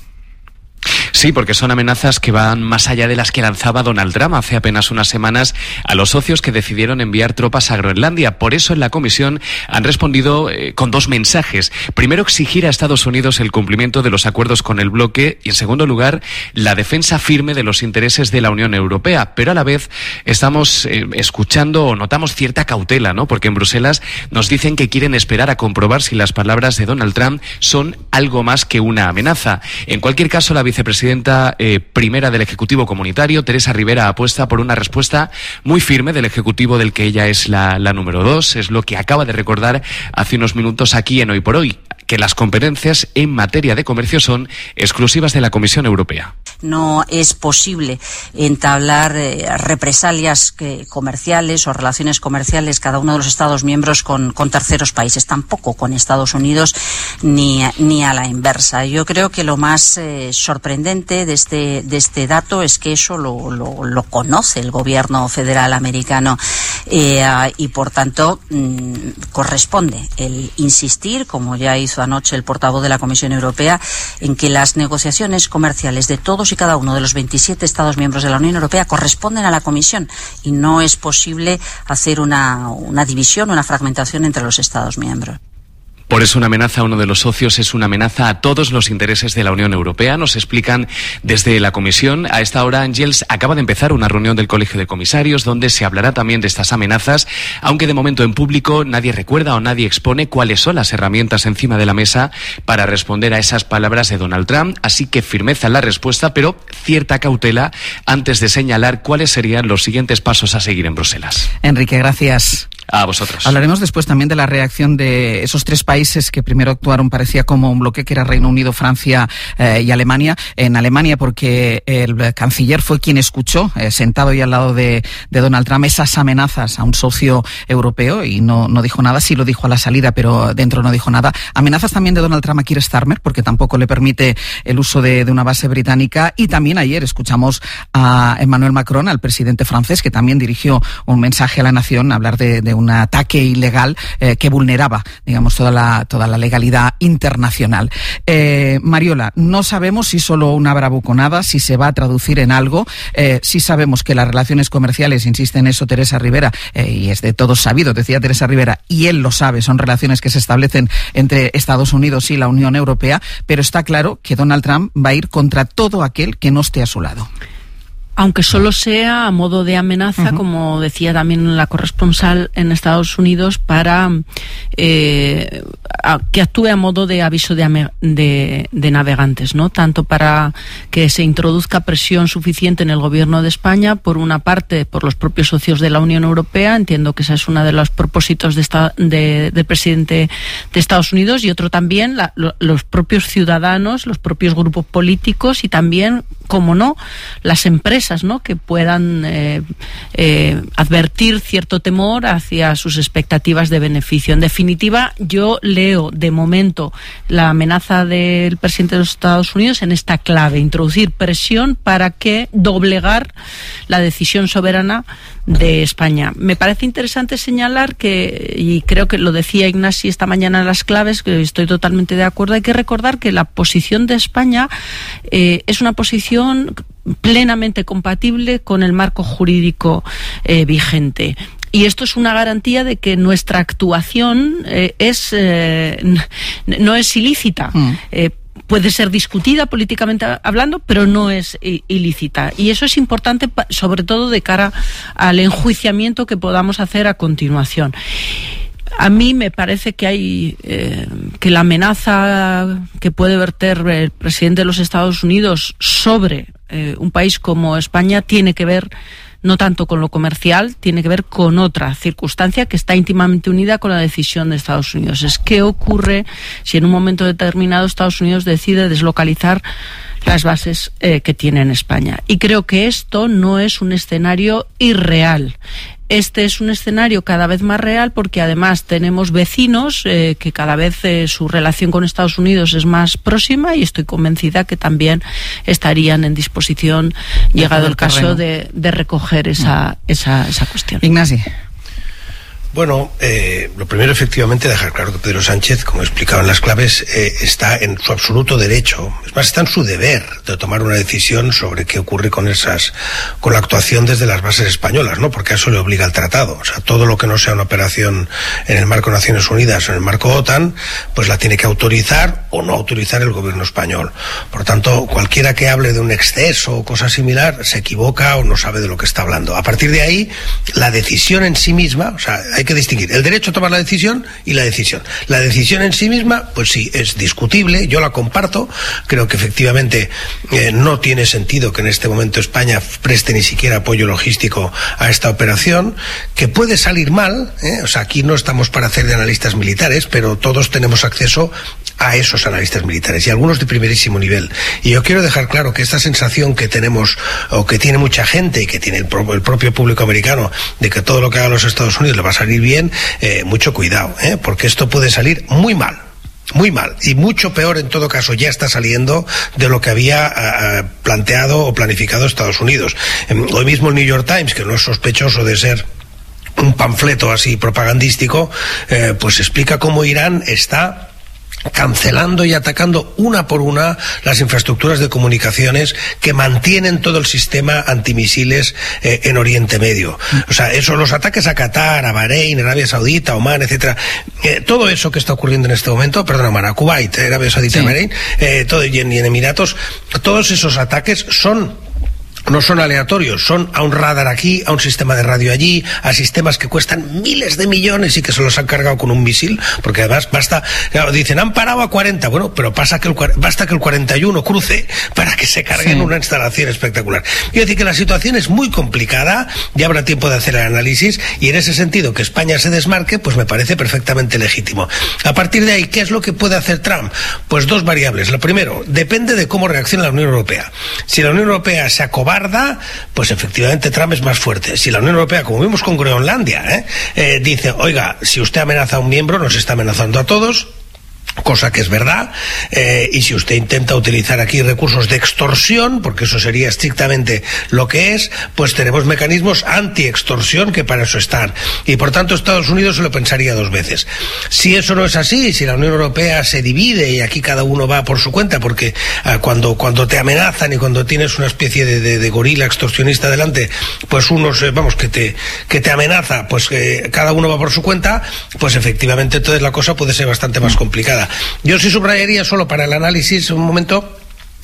Sí, porque son amenazas que van más allá de las que lanzaba Donald Trump hace apenas unas semanas a los socios que decidieron enviar tropas a Groenlandia. Por eso en la Comisión han respondido con dos mensajes. Primero, exigir a Estados Unidos el cumplimiento de los acuerdos con el bloque y, en segundo lugar, la defensa firme de los intereses de la Unión Europea. Pero a la vez estamos escuchando o notamos cierta cautela, ¿no? Porque en Bruselas nos dicen que quieren esperar a comprobar si las palabras de Donald Trump son algo más que una amenaza. En cualquier caso, la vicepresidenta primera del Ejecutivo Comunitario, Teresa Rivera, apuesta por una respuesta muy firme del Ejecutivo del que ella es la número 2. Es lo que acaba de recordar hace unos minutos aquí en Hoy por Hoy, que las competencias en materia de comercio son exclusivas de la Comisión Europea. No es posible entablar represalias comerciales o relaciones comerciales cada uno de los Estados miembros con terceros países, tampoco con Estados Unidos ni a la inversa. Yo creo que lo más sorprendente de este dato es que eso lo conoce el gobierno federal americano y por tanto corresponde el insistir, como ya hizo anoche el portavoz de la Comisión Europea, en que las negociaciones comerciales de todos y cada uno de los 27 Estados miembros de la Unión Europea corresponden a la Comisión y no es posible hacer una división, una fragmentación entre los Estados miembros. Por eso una amenaza a uno de los socios es una amenaza a todos los intereses de la Unión Europea. Nos explican desde la Comisión. A esta hora, Ángels, acaba de empezar una reunión del Colegio de Comisarios donde se hablará también de estas amenazas, aunque de momento en público nadie recuerda o nadie expone cuáles son las herramientas encima de la mesa para responder a esas palabras de Donald Trump. Así que firmeza en la respuesta, pero cierta cautela antes de señalar cuáles serían los siguientes pasos a seguir en Bruselas. Enrique, gracias. A vosotros. Hablaremos después también de la reacción de esos tres países que primero actuaron, parecía como un bloque, que era Reino Unido, Francia y Alemania. En Alemania, porque el canciller fue quien escuchó, sentado y al lado de Donald Trump, esas amenazas a un socio europeo y no dijo nada. Sí lo dijo a la salida, pero dentro no dijo nada. Amenazas también de Donald Trump a Keir Starmer, porque tampoco le permite el uso de una base británica. Y también ayer escuchamos a Emmanuel Macron, al presidente francés, que también dirigió un mensaje a la nación, a hablar de un ataque ilegal que vulneraba, digamos, toda la legalidad internacional. Mariola, no sabemos si solo una bravuconada, si se va a traducir en algo. Sí sabemos que las relaciones comerciales, insiste en eso Teresa Rivera, y es de todos sabido, decía Teresa Rivera, y él lo sabe, son relaciones que se establecen entre Estados Unidos y la Unión Europea, pero está claro que Donald Trump va a ir contra todo aquel que no esté a su lado. aunque solo sea a modo de amenaza, como decía también la corresponsal en Estados Unidos, para que actúe a modo de aviso de navegantes, ¿no? Tanto para que se introduzca presión suficiente en el gobierno de España, por una parte por los propios socios de la Unión Europea, entiendo que ese es uno de los propósitos del presidente de Estados Unidos, y otro también los propios ciudadanos, los propios grupos políticos, y también, como no, las empresas, ¿no?, que puedan advertir cierto temor hacia sus expectativas de beneficio. En definitiva, yo leo de momento la amenaza del presidente de los Estados Unidos en esta clave: introducir presión para que doblegar la decisión soberana de España. Me parece interesante señalar que, y creo que lo decía Ignasi esta mañana en las claves, que estoy totalmente de acuerdo, hay que recordar que la posición de España es una posición plenamente compatible con el marco jurídico vigente. Y esto es una garantía de que nuestra actuación no es ilícita. Puede ser discutida políticamente hablando, pero no es ilícita. Y eso es importante, sobre todo de cara al enjuiciamiento que podamos hacer a continuación. A mí me parece que hay que la amenaza que puede verter el presidente de los Estados Unidos sobre un país como España tiene que ver no tanto con lo comercial, tiene que ver con otra circunstancia que está íntimamente unida con la decisión de Estados Unidos. Es qué ocurre si en un momento determinado Estados Unidos decide deslocalizar las bases que tiene en España. Y creo que esto no es un escenario irreal. Este es un escenario cada vez más real, porque además tenemos vecinos que cada vez su relación con Estados Unidos es más próxima, y estoy convencida que también estarían en disposición, llegado el caso, de recoger esa cuestión. Ignasi. Bueno, lo primero, efectivamente, dejar claro que Pedro Sánchez, como explicaba en las claves, está en su absoluto derecho, es más, está en su deber de tomar una decisión sobre qué ocurre con la actuación desde las bases españolas, ¿no? Porque a eso le obliga el tratado. O sea, todo lo que no sea una operación en el marco de Naciones Unidas o en el marco OTAN, pues la tiene que autorizar o no autorizar el gobierno español. Por tanto, cualquiera que hable de un exceso o cosa similar se equivoca o no sabe de lo que está hablando. A partir de ahí, la decisión en sí misma, o sea, hay que distinguir el derecho a tomar la decisión y la decisión. La decisión en sí misma, pues sí, es discutible, yo la comparto, creo que efectivamente no tiene sentido que en este momento España preste ni siquiera apoyo logístico a esta operación, que puede salir mal, o sea, aquí no estamos para hacer de analistas militares, pero todos tenemos acceso a esos analistas militares, y algunos de primerísimo nivel. Y yo quiero dejar claro que esta sensación que tenemos, o que tiene mucha gente, y que tiene el propio público americano, de que todo lo que hagan los Estados Unidos le va a salir bien, mucho cuidado, porque esto puede salir muy mal. Muy mal, y mucho peor en todo caso ya está saliendo de lo que había planteado o planificado Estados Unidos. Hoy mismo el New York Times, que no es sospechoso de ser un panfleto así propagandístico, pues explica cómo Irán está cancelando y atacando una por una las infraestructuras de comunicaciones que mantienen todo el sistema antimisiles en Oriente Medio. O sea, los ataques a Qatar, a Bahrein, Arabia Saudita, Omán, etcétera, todo eso que está ocurriendo en este momento, Omán, a Kuwait, Arabia Saudita, sí, Bahrein, y en Emiratos, todos esos ataques no son aleatorios, son a un radar aquí, a un sistema de radio allí, a sistemas que cuestan miles de millones y que se los han cargado con un misil, porque además dicen, han parado a 40, bueno, pero basta que el 41 cruce para que se carguen una instalación espectacular. Quiero decir que la situación es muy complicada, ya habrá tiempo de hacer el análisis, y en ese sentido que España se desmarque, pues me parece perfectamente legítimo. A partir de ahí, ¿qué es lo que puede hacer Trump? Pues dos variables. Lo primero, depende de cómo reaccione la Unión Europea. Si la Unión Europea se acobarda, pues efectivamente Trump es más fuerte. Si la Unión Europea, como vimos con Groenlandia, dice, oiga, si usted amenaza a un miembro, nos está amenazando a todos, cosa que es verdad, y si usted intenta utilizar aquí recursos de extorsión, porque eso sería estrictamente lo que es, pues tenemos mecanismos anti-extorsión que para eso están, y por tanto Estados Unidos se lo pensaría dos veces. Si eso no es así, si la Unión Europea se divide y aquí cada uno va por su cuenta, porque cuando te amenazan y cuando tienes una especie de gorila extorsionista delante, pues unos, que te amenaza, pues cada uno va por su cuenta, pues efectivamente entonces la cosa puede ser bastante más complicada. Yo sí subrayaría, solo para el análisis un momento,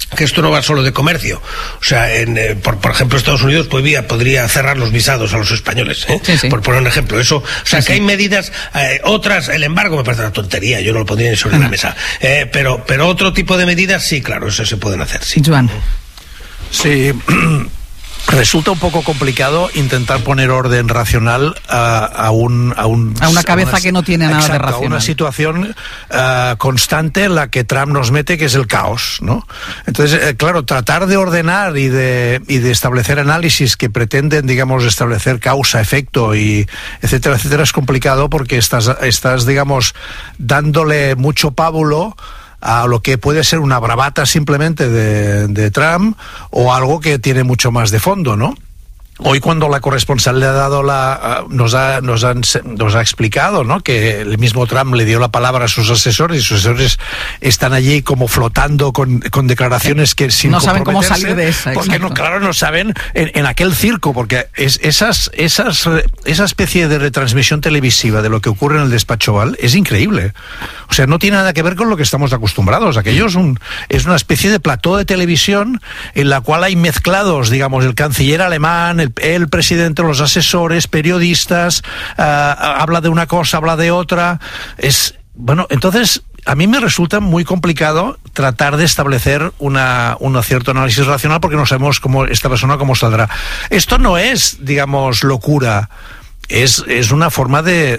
que esto no va solo de comercio. O sea, por ejemplo, Estados Unidos podría cerrar los visados a los españoles, por poner un ejemplo. Eso, o sea, que hay medidas, otras, el embargo me parece una tontería, yo no lo pondría ni sobre la mesa. Pero otro tipo de medidas, sí, claro, eso se pueden hacer, sí. Joan. Sí. Resulta un poco complicado intentar poner orden racional a una cabeza que no tiene nada de racional. A una situación constante en la que Trump nos mete, que es el caos, ¿no? Entonces, claro, tratar de ordenar y de establecer análisis que pretenden, digamos, establecer causa, efecto y etcétera, etcétera, es complicado porque estás digamos, dándole mucho pábulo a lo que puede ser una bravata simplemente de Trump o algo que tiene mucho más de fondo, ¿no? Hoy cuando la corresponsal le ha dado nos ha explicado, ¿no?, que el mismo Trump le dio la palabra a sus asesores y sus asesores están allí como flotando con declaraciones que sin no saben cómo salir de esa. Porque no saben en aquel circo, porque esa especie de retransmisión televisiva de lo que ocurre en el despacho Oval es increíble. O sea, no tiene nada que ver con lo que estamos acostumbrados. Aquello es una especie de plató de televisión en la cual hay mezclados, digamos, el canciller alemán, el presidente, los asesores, periodistas, habla de una cosa, habla de otra. Entonces, a mí me resulta muy complicado tratar de establecer un cierto análisis racional porque no sabemos esta persona cómo saldrá. Esto no es, digamos, locura. Es una forma de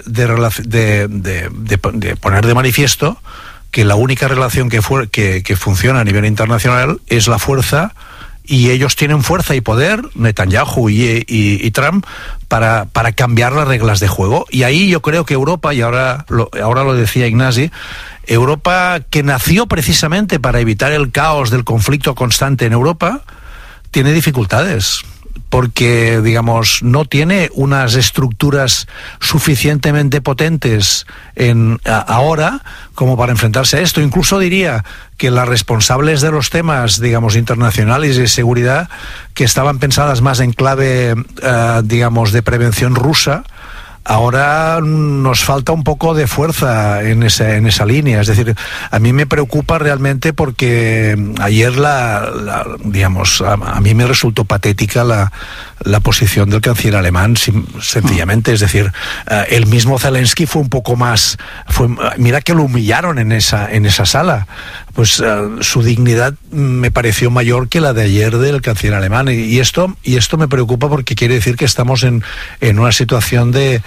poner de manifiesto que la única relación que funciona a nivel internacional es la fuerza, y ellos tienen fuerza y poder, Netanyahu y Trump, para cambiar las reglas de juego. Y ahí yo creo que Europa, y ahora lo decía Ignasi, Europa, que nació precisamente para evitar el caos del conflicto constante en Europa, tiene dificultades, porque, digamos, no tiene unas estructuras suficientemente potentes ahora como para enfrentarse a esto. Incluso diría que las responsables de los temas, digamos, internacionales y de seguridad, que estaban pensadas más en clave, digamos, de prevención rusa, ahora nos falta un poco de fuerza en esa línea. Es decir, a mí me preocupa realmente porque ayer digamos, a mí me resultó patética la posición del canciller alemán, sencillamente. Es decir, el mismo Zelensky fue un poco más... mira que lo humillaron en esa sala. Pues su dignidad me pareció mayor que la de ayer del canciller alemán, y esto me preocupa porque quiere decir que estamos en una situación de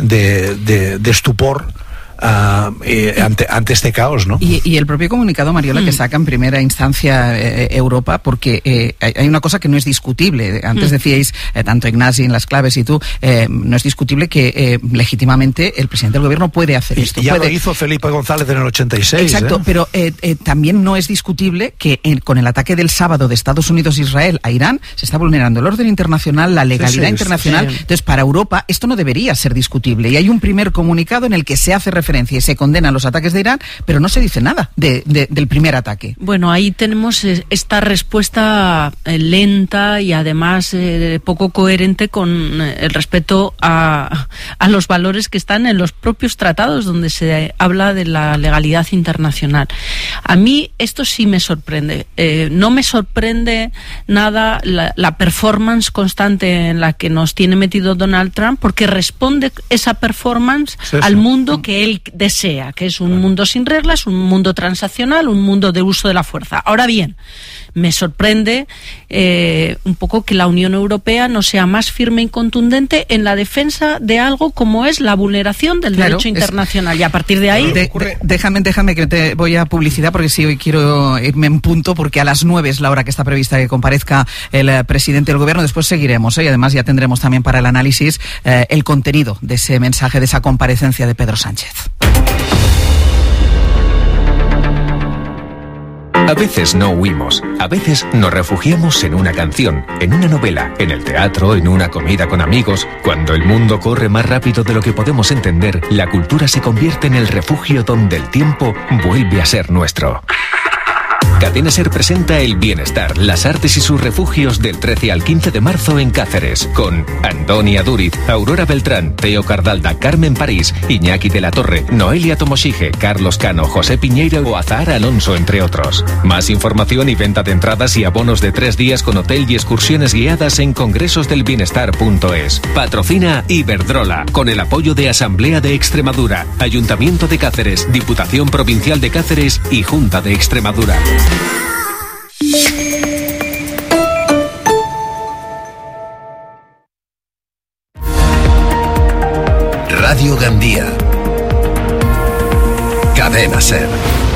estupor ante este caos, ¿no? Y el propio comunicado, Mariola, que saca en primera instancia Europa, porque hay una cosa que no es discutible. Antes decíais, tanto Ignasi en las claves y tú, no es discutible que legítimamente el presidente del gobierno puede hacer esto. Ya lo hizo Felipe González en el 86. Exacto, pero también no es discutible que con el ataque del sábado de Estados Unidos e Israel a Irán se está vulnerando el orden internacional, la legalidad internacional. Entonces, para Europa esto no debería ser discutible. Y hay un primer comunicado en el que se hace referencia y se condenan los ataques de Irán, pero no se dice nada del primer ataque. Bueno, ahí tenemos esta respuesta lenta y además poco coherente con el respeto a los valores que están en los propios tratados donde se habla de la legalidad internacional. A mí esto sí me sorprende. No me sorprende nada la performance constante en la que nos tiene metido Donald Trump, porque responde esa performance al mundo que él desea, que es un mundo sin reglas, un mundo transaccional, un mundo de uso de la fuerza. Ahora bien, me sorprende un poco que la Unión Europea no sea más firme y contundente en la defensa de algo como es la vulneración del derecho internacional. Y a partir de ahí... Déjame que te voy a publicidad, porque sí, hoy quiero irme en punto, porque a las 9 es la hora que está prevista que comparezca el presidente del gobierno. Después seguiremos, y además ya tendremos también para el análisis el contenido de ese mensaje, de esa comparecencia de Pedro Sánchez. A veces no huimos, a veces nos refugiamos en una canción, en una novela, en el teatro, en una comida con amigos. Cuando el mundo corre más rápido de lo que podemos entender, la cultura se convierte en el refugio donde el tiempo vuelve a ser nuestro. Cadena Ser presenta El Bienestar, las artes y sus refugios del 13 al 15 de marzo en Cáceres, con Antonia Duriz, Aurora Beltrán, Teo Cardalda, Carmen París, Iñaki de la Torre, Noelia Tomoshige, Carlos Cano, José Piñeiro o Azahar Alonso, entre otros. Más información y venta de entradas y abonos de 3 días con hotel y excursiones guiadas en congresosdelbienestar.es. Patrocina Iberdrola, con el apoyo de Asamblea de Extremadura, Ayuntamiento de Cáceres, Diputación Provincial de Cáceres y Junta de Extremadura. Radio Gandía. Cadena Ser.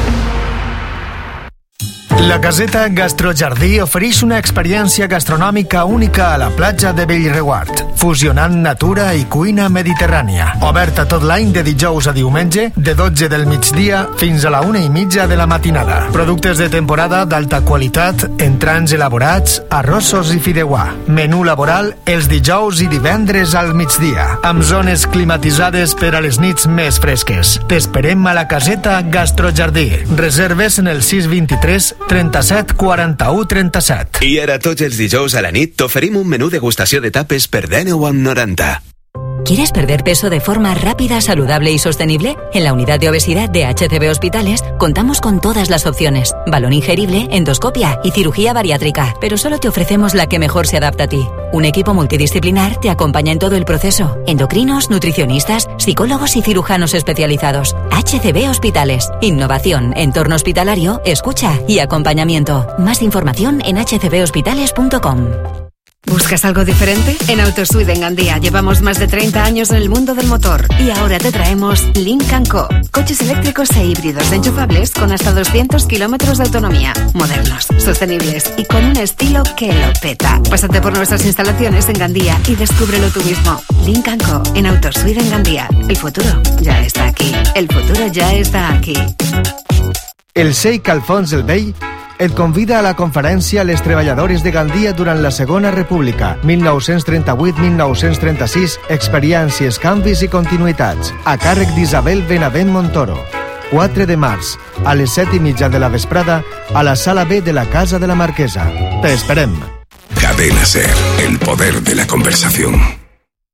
La caseta Gastrojardí ofereix una experiència gastronòmica única a la platja de Bellreguard, fusionant natura i cuina mediterrània. Oberta tot l'any de dijous a diumenge, de 12 del migdia fins a la 1:30 de la matinada. Productes de temporada d'alta qualitat, entrants elaborats, arrossos i fideuà. Menú laboral els dijous i divendres al migdia, amb zones climatitzades per a les nits més fresques. T'esperem a la caseta Gastrojardí. Reserves en el 623 37 41 37. I ara tots els dijous a la nit t'oferim un menú degustació de tapes per 19,90. ¿Quieres perder peso de forma rápida, saludable y sostenible? En la unidad de obesidad de HCB Hospitales contamos con todas las opciones. Balón ingerible, endoscopia y cirugía bariátrica. Pero solo te ofrecemos la que mejor se adapta a ti. Un equipo multidisciplinar te acompaña en todo el proceso. Endocrinos, nutricionistas, psicólogos y cirujanos especializados. HCB Hospitales. Innovación, entorno hospitalario, escucha y acompañamiento. Más información en hcbhospitales.com. ¿Buscas algo diferente? En Autosuite en Gandía llevamos más de 30 años en el mundo del motor y ahora te traemos Lynk & Co. Coches eléctricos e híbridos enchufables con hasta 200 kilómetros de autonomía, modernos, sostenibles y con un estilo que lo peta. Pásate por nuestras instalaciones en Gandía y descúbrelo tú mismo. Lynk & Co. en Autosuite en Gandía. El futuro ya está aquí. El futuro ya está aquí. El Sheikh Alfons el Vell et convida a la conferència Les treballadores de Gandia durant la Segona República, 1938-1936, experiències, canvis i continuïtats, a càrrec d'Isabel Benavent Montoro. 4 de març, a les 7:30 de la vesprada, a la Sala B de la Casa de la Marquesa. Te esperem. Cadena Ser, el poder de la conversación.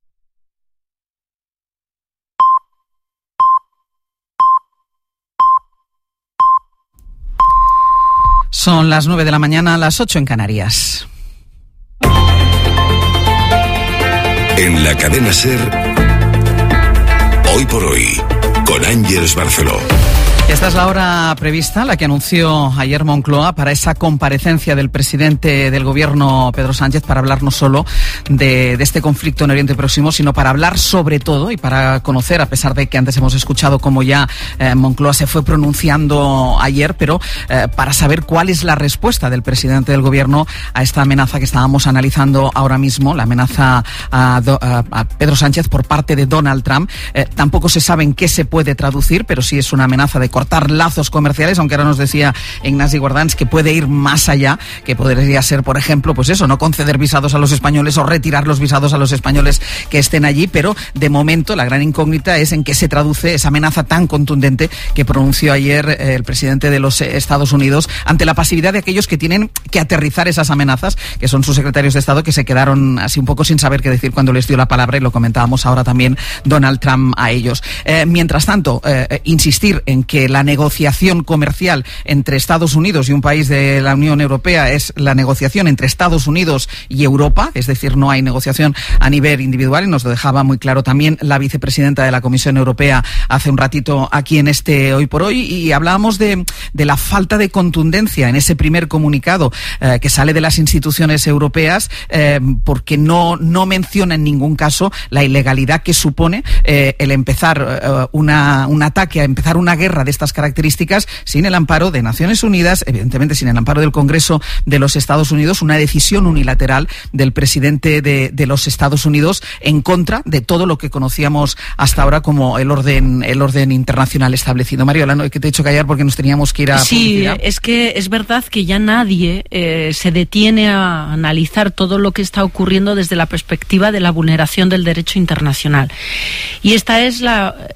Son las 9 de la mañana, las 8 en Canarias. En la Cadena Ser, Hoy por Hoy, con Ángeles Barceló. Esta es la hora prevista, la que anunció ayer Moncloa para esa comparecencia del presidente del gobierno, Pedro Sánchez, para hablar no solo de este conflicto en Oriente Próximo, sino para hablar sobre todo y para conocer, a pesar de que antes hemos escuchado cómo ya Moncloa se fue pronunciando ayer, pero para saber cuál es la respuesta del presidente del gobierno a esta amenaza que estábamos analizando ahora mismo, la amenaza a Pedro Sánchez por parte de Donald Trump. Tampoco se sabe en qué se puede traducir, pero sí es una amenaza de cortar lazos comerciales, aunque ahora nos decía Ignasi Guardans que puede ir más allá, que podría ser, por ejemplo, pues eso, no conceder visados a los españoles o retirar los visados a los españoles que estén allí, pero de momento la gran incógnita es en qué se traduce esa amenaza tan contundente que pronunció ayer el presidente de los Estados Unidos ante la pasividad de aquellos que tienen que aterrizar esas amenazas, que son sus secretarios de Estado, que se quedaron así un poco sin saber qué decir cuando les dio la palabra, y lo comentábamos ahora también Donald Trump a ellos. Mientras tanto, insistir en que la negociación comercial entre Estados Unidos y un país de la Unión Europea es la negociación entre Estados Unidos y Europa, es decir, no hay negociación a nivel individual, y nos lo dejaba muy claro también la vicepresidenta de la Comisión Europea hace un ratito aquí en este Hoy por Hoy, y hablábamos de la falta de contundencia en ese primer comunicado que sale de las instituciones europeas, porque no menciona en ningún caso la ilegalidad que supone el empezar un ataque, a empezar una guerra de estas características sin el amparo de Naciones Unidas, evidentemente sin el amparo del Congreso de los Estados Unidos, una decisión unilateral del presidente de los Estados Unidos en contra de todo lo que conocíamos hasta ahora como el orden internacional establecido. Mariola, no, que te he hecho callar porque nos teníamos que ir a publicidad. Sí, es que es verdad que ya nadie se detiene a analizar todo lo que está ocurriendo desde la perspectiva de la vulneración del derecho internacional. Y esta es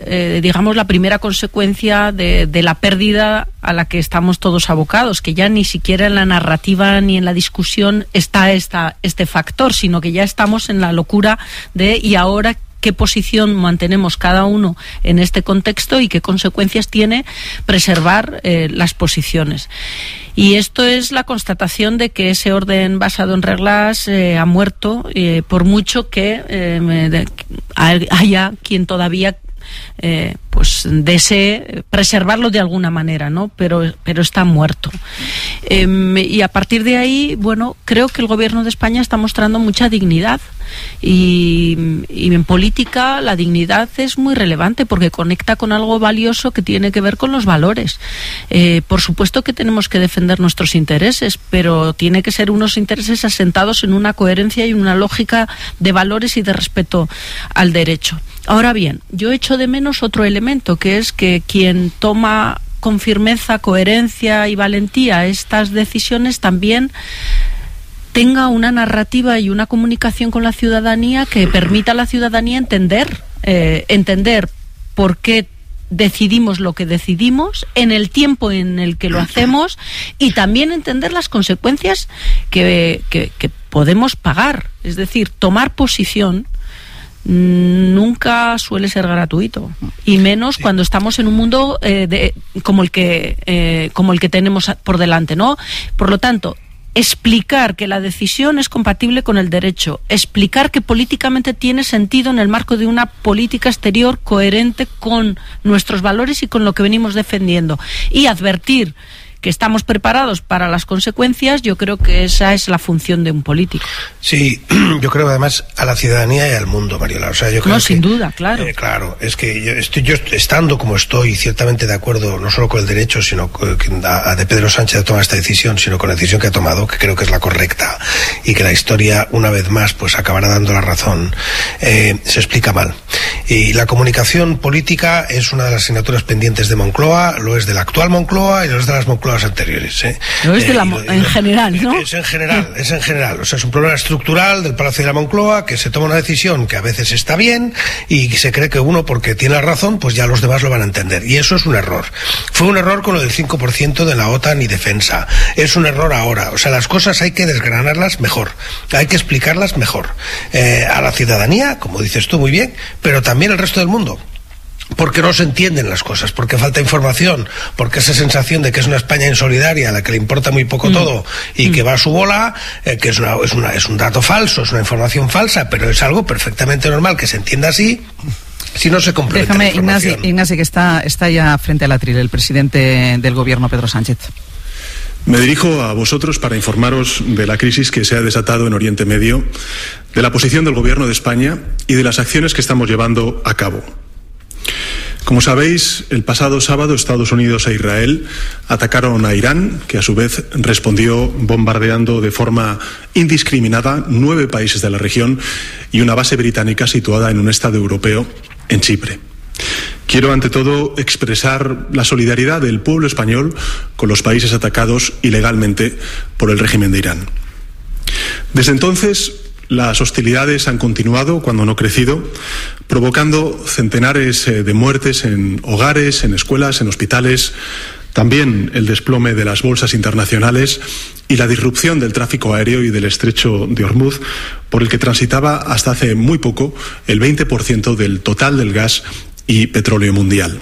digamos, la primera consecuencia de la pérdida a la que estamos todos abocados, que ya ni siquiera en la narrativa ni en la discusión está este factor, sino que ya estamos en la locura de ¿y ahora qué posición mantenemos cada uno en este contexto y qué consecuencias tiene preservar las posiciones? Y esto es la constatación de que ese orden basado en reglas ha muerto, por mucho que haya quien todavía pues desee preservarlo de alguna manera, ¿no? Pero está muerto. Y a partir de ahí, bueno, creo que el Gobierno de España está mostrando mucha dignidad y en política la dignidad es muy relevante porque conecta con algo valioso que tiene que ver con los valores. Por supuesto que tenemos que defender nuestros intereses, pero tiene que ser unos intereses asentados en una coherencia y una lógica de valores y de respeto al derecho. Ahora bien, yo echo de menos otro elemento, que es que quien toma con firmeza, coherencia y valentía estas decisiones también tenga una narrativa y una comunicación con la ciudadanía que permita a la ciudadanía entender por qué decidimos lo que decidimos, en el tiempo en el que lo hacemos, y también entender las consecuencias que podemos pagar. Es decir, tomar posición nunca suele ser gratuito, y menos cuando estamos en un mundo como el que tenemos por delante, ¿no? Por lo tanto, explicar que la decisión es compatible con el derecho, explicar que políticamente tiene sentido en el marco de una política exterior coherente con nuestros valores y con lo que venimos defendiendo, y advertir que estamos preparados para las consecuencias. Yo creo que esa es la función de un político. Sí, yo creo además a la ciudadanía y al mundo, Mariola. O sea, yo creo sin duda, claro. Claro, es que yo estando como estoy, ciertamente de acuerdo no solo con el derecho, sino de Pedro Sánchez de tomar esta decisión, sino con la decisión que ha tomado, que creo que es la correcta, y que la historia una vez más pues acabará dando la razón, se explica mal. Y la comunicación política es una de las asignaturas pendientes de Moncloa, lo es de la actual Moncloa y lo es de las Moncloas anteriores. No es en general, ¿no? Es en general. O sea, es un problema estructural del Palacio de la Moncloa, que se toma una decisión que a veces está bien y se cree que uno, porque tiene la razón, pues ya los demás lo van a entender. Y eso es un error. Fue un error con lo del 5% de la OTAN y defensa. Es un error ahora. O sea, las cosas hay que desgranarlas mejor. Hay que explicarlas mejor. A la ciudadanía, como dices tú muy bien, pero también al resto del mundo. Porque no se entienden las cosas, porque falta información, porque esa sensación de que es una España insolidaria a la que le importa muy poco todo y que va a su bola, que es un dato falso, es una información falsa, pero es algo perfectamente normal que se entienda así. Si no se complementa la información. Ignasi, que está ya frente al atril el presidente del Gobierno, Pedro Sánchez. Me dirijo a vosotros para informaros de la crisis que se ha desatado en Oriente Medio, de la posición del Gobierno de España y de las acciones que estamos llevando a cabo. Como sabéis, el pasado sábado Estados Unidos e Israel atacaron a Irán, que a su vez respondió bombardeando de forma indiscriminada 9 países de la región y una base británica situada en un estado europeo, en Chipre. Quiero, ante todo, expresar la solidaridad del pueblo español con los países atacados ilegalmente por el régimen de Irán. Desde entonces, las hostilidades han continuado, cuando no crecido, provocando centenares de muertes en hogares, en escuelas, en hospitales, también el desplome de las bolsas internacionales y la disrupción del tráfico aéreo y del estrecho de Hormuz, por el que transitaba hasta hace muy poco el 20% del total del gas y petróleo mundial.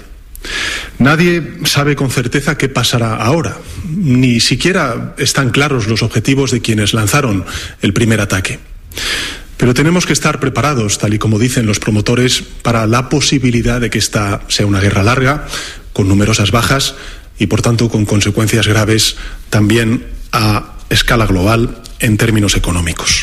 Nadie sabe con certeza qué pasará ahora, ni siquiera están claros los objetivos de quienes lanzaron el primer ataque. Pero tenemos que estar preparados, tal y como dicen los promotores, para la posibilidad de que esta sea una guerra larga, con numerosas bajas y, por tanto, con consecuencias graves también a escala global en términos económicos.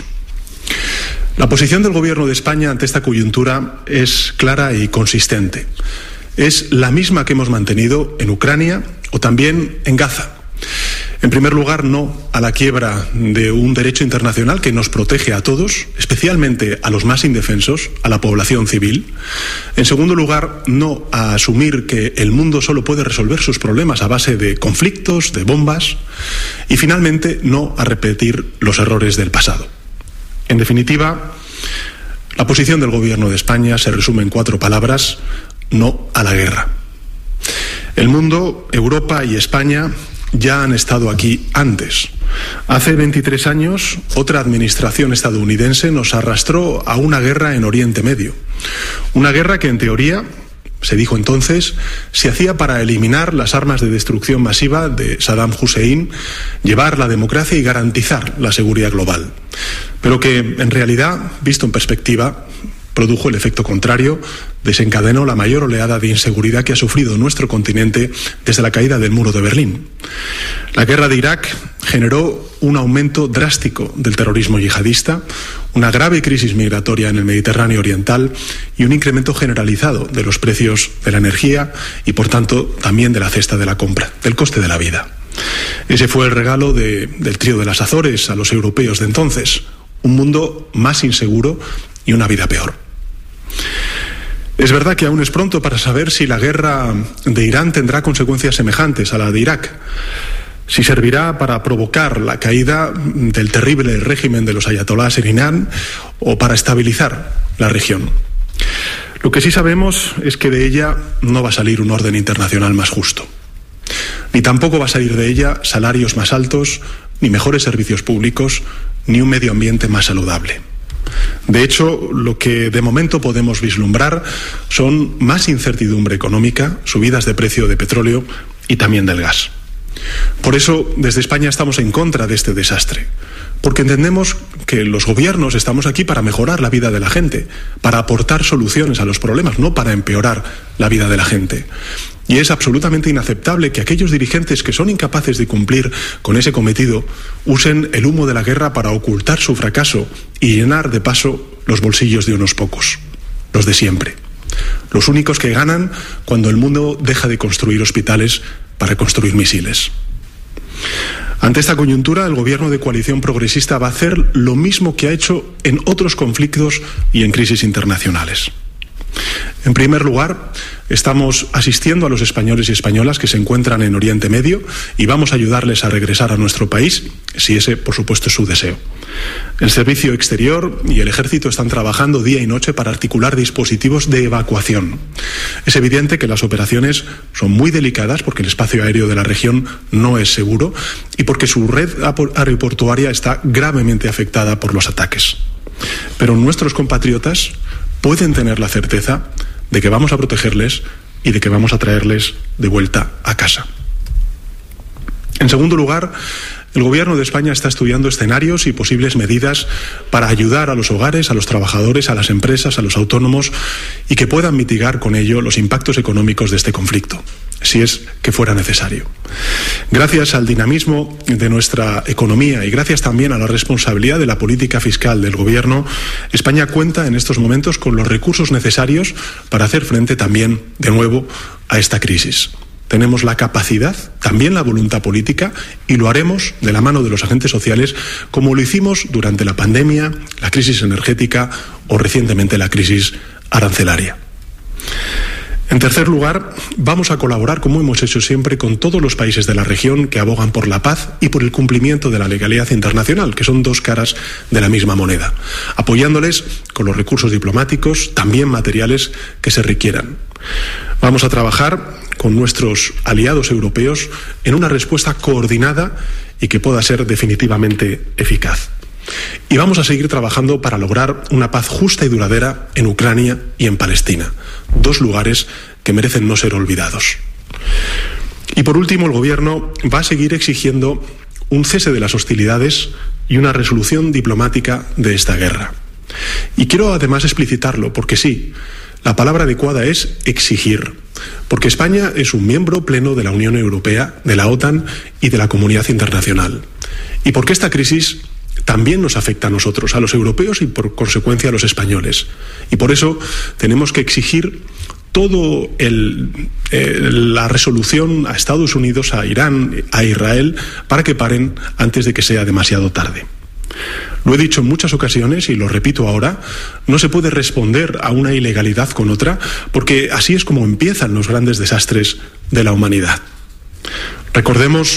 La posición del Gobierno de España ante esta coyuntura es clara y consistente. Es la misma que hemos mantenido en Ucrania o también en Gaza. En primer lugar, no a la quiebra de un derecho internacional que nos protege a todos, especialmente a los más indefensos, a la población civil. En segundo lugar, no a asumir que el mundo solo puede resolver sus problemas a base de conflictos, de bombas. Y finalmente, no a repetir los errores del pasado. En definitiva, la posición del Gobierno de España se resume en 4 palabras: no a la guerra. El mundo, Europa y España ya han estado aquí antes. Hace 23 años, otra administración estadounidense nos arrastró a una guerra en Oriente Medio. Una guerra que, en teoría, se dijo entonces, se hacía para eliminar las armas de destrucción masiva de Saddam Hussein, llevar la democracia y garantizar la seguridad global. Pero que, en realidad, visto en perspectiva, produjo el efecto contrario, desencadenó la mayor oleada de inseguridad que ha sufrido nuestro continente desde la caída del muro de Berlín. La guerra de Irak generó un aumento drástico del terrorismo yihadista, una grave crisis migratoria en el Mediterráneo oriental y un incremento generalizado de los precios de la energía y, por tanto, también de la cesta de la compra, del coste de la vida. Ese fue el regalo del trío de las Azores a los europeos de entonces: un mundo más inseguro y una vida peor. Es verdad que aún es pronto para saber si la guerra de Irán tendrá consecuencias semejantes a la de Irak, si servirá para provocar la caída del terrible régimen de los ayatolás en Irán o para estabilizar la región. Lo que sí sabemos es que de ella no va a salir un orden internacional más justo, ni tampoco va a salir de ella salarios más altos, ni mejores servicios públicos, ni un medio ambiente más saludable. De hecho, lo que de momento podemos vislumbrar son más incertidumbre económica, subidas de precio de petróleo y también del gas. Por eso, desde España estamos en contra de este desastre, porque entendemos que los gobiernos estamos aquí para mejorar la vida de la gente, para aportar soluciones a los problemas, no para empeorar la vida de la gente. Y es absolutamente inaceptable que aquellos dirigentes que son incapaces de cumplir con ese cometido usen el humo de la guerra para ocultar su fracaso y llenar de paso los bolsillos de unos pocos, los de siempre. Los únicos que ganan cuando el mundo deja de construir hospitales para construir misiles. Ante esta coyuntura, el gobierno de coalición progresista va a hacer lo mismo que ha hecho en otros conflictos y en crisis internacionales. En primer lugar, estamos asistiendo a los españoles y españolas que se encuentran en Oriente Medio y vamos a ayudarles a regresar a nuestro país, si ese, por supuesto, es su deseo. El Servicio Exterior y el Ejército están trabajando día y noche para articular dispositivos de evacuación. Es evidente que las operaciones son muy delicadas porque el espacio aéreo de la región no es seguro y porque su red aeroportuaria está gravemente afectada por los ataques. Pero nuestros compatriotas pueden tener la certeza de que vamos a protegerles y de que vamos a traerles de vuelta a casa. En segundo lugar, el Gobierno de España está estudiando escenarios y posibles medidas para ayudar a los hogares, a los trabajadores, a las empresas, a los autónomos y que puedan mitigar con ello los impactos económicos de este conflicto, si es que fuera necesario. Gracias al dinamismo de nuestra economía y gracias también a la responsabilidad de la política fiscal del Gobierno, España cuenta en estos momentos con los recursos necesarios para hacer frente también, de nuevo, a esta crisis. Tenemos la capacidad, también la voluntad política, y lo haremos de la mano de los agentes sociales, como lo hicimos durante la pandemia, la crisis energética o recientemente la crisis arancelaria. En tercer lugar, vamos a colaborar, como hemos hecho siempre, con todos los países de la región que abogan por la paz y por el cumplimiento de la legalidad internacional, que son dos caras de la misma moneda, apoyándoles con los recursos diplomáticos, también materiales, que se requieran. Vamos a trabajar con nuestros aliados europeos en una respuesta coordinada y que pueda ser definitivamente eficaz. Y vamos a seguir trabajando para lograr una paz justa y duradera en Ucrania y en Palestina, dos lugares que merecen no ser olvidados. Y por último, el Gobierno va a seguir exigiendo un cese de las hostilidades y una resolución diplomática de esta guerra. Y quiero además explicitarlo, porque sí, la palabra adecuada es exigir, porque España es un miembro pleno de la Unión Europea, de la OTAN y de la comunidad internacional. Y porque esta crisis también nos afecta a nosotros, a los europeos y por consecuencia a los españoles. Y por eso tenemos que exigir todo la resolución a Estados Unidos, a Irán, a Israel, para que paren antes de que sea demasiado tarde. Lo he dicho en muchas ocasiones y lo repito ahora, no se puede responder a una ilegalidad con otra, porque así es como empiezan los grandes desastres de la humanidad. Recordemos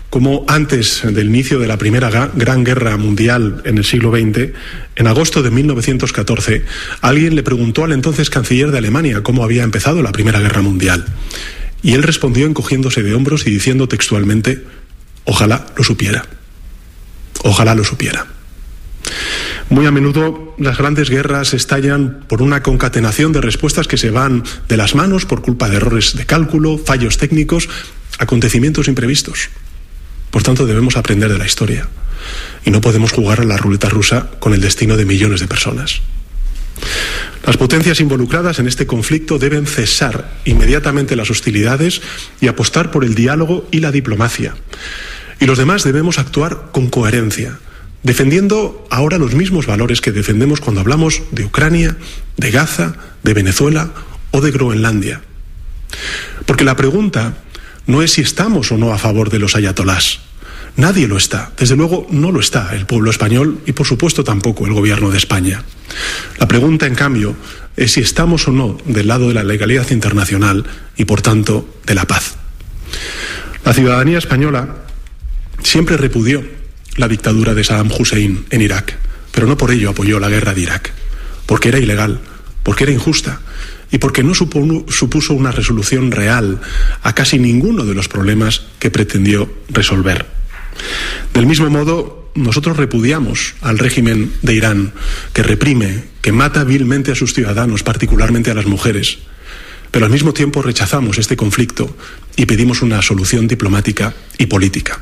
como antes del inicio de la Primera Gran Guerra Mundial en el siglo XX, en agosto de 1914, alguien le preguntó al entonces canciller de Alemania cómo había empezado la Primera Guerra Mundial. Y él respondió encogiéndose de hombros y diciendo textualmente: ojalá lo supiera. Ojalá lo supiera. Muy a menudo las grandes guerras estallan por una concatenación de respuestas que se van de las manos por culpa de errores de cálculo, fallos técnicos, acontecimientos imprevistos. Por tanto, debemos aprender de la historia y no podemos jugar a la ruleta rusa con el destino de millones de personas. Las potencias involucradas en este conflicto deben cesar inmediatamente las hostilidades y apostar por el diálogo y la diplomacia. Y los demás debemos actuar con coherencia, defendiendo ahora los mismos valores que defendemos cuando hablamos de Ucrania, de Gaza, de Venezuela o de Groenlandia. Porque la pregunta no es si estamos o no a favor de los ayatolás. Nadie lo está. Desde luego no lo está el pueblo español y, por supuesto, tampoco el gobierno de España. La pregunta, en cambio, es si estamos o no del lado de la legalidad internacional y, por tanto, de la paz. La ciudadanía española siempre repudió la dictadura de Saddam Hussein en Irak, pero no por ello apoyó la guerra de Irak, porque era ilegal, porque era injusta y porque no supuso una resolución real a casi ninguno de los problemas que pretendió resolver. Del mismo modo, nosotros repudiamos al régimen de Irán, que reprime, que mata vilmente a sus ciudadanos, particularmente a las mujeres, pero al mismo tiempo rechazamos este conflicto y pedimos una solución diplomática y política.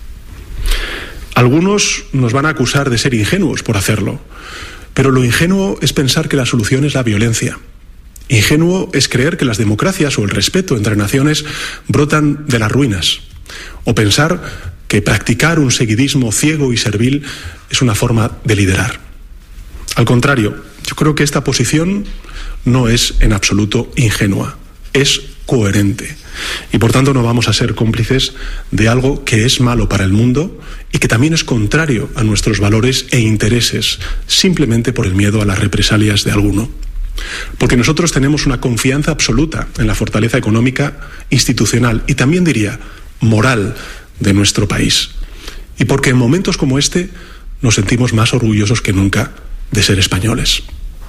Algunos nos van a acusar de ser ingenuos por hacerlo, pero lo ingenuo es pensar que la solución es la violencia. Ingenuo es creer que las democracias o el respeto entre naciones brotan de las ruinas, o pensar que practicar un seguidismo ciego y servil es una forma de liderar. Al contrario, yo creo que esta posición no es en absoluto ingenua, es coherente. Y por tanto no vamos a ser cómplices de algo que es malo para el mundo y que también es contrario a nuestros valores e intereses, simplemente por el miedo a las represalias de alguno. Porque nosotros tenemos una confianza absoluta en la fortaleza económica, institucional y también diría moral de nuestro país. Y porque en momentos como este nos sentimos más orgullosos que nunca de ser españoles.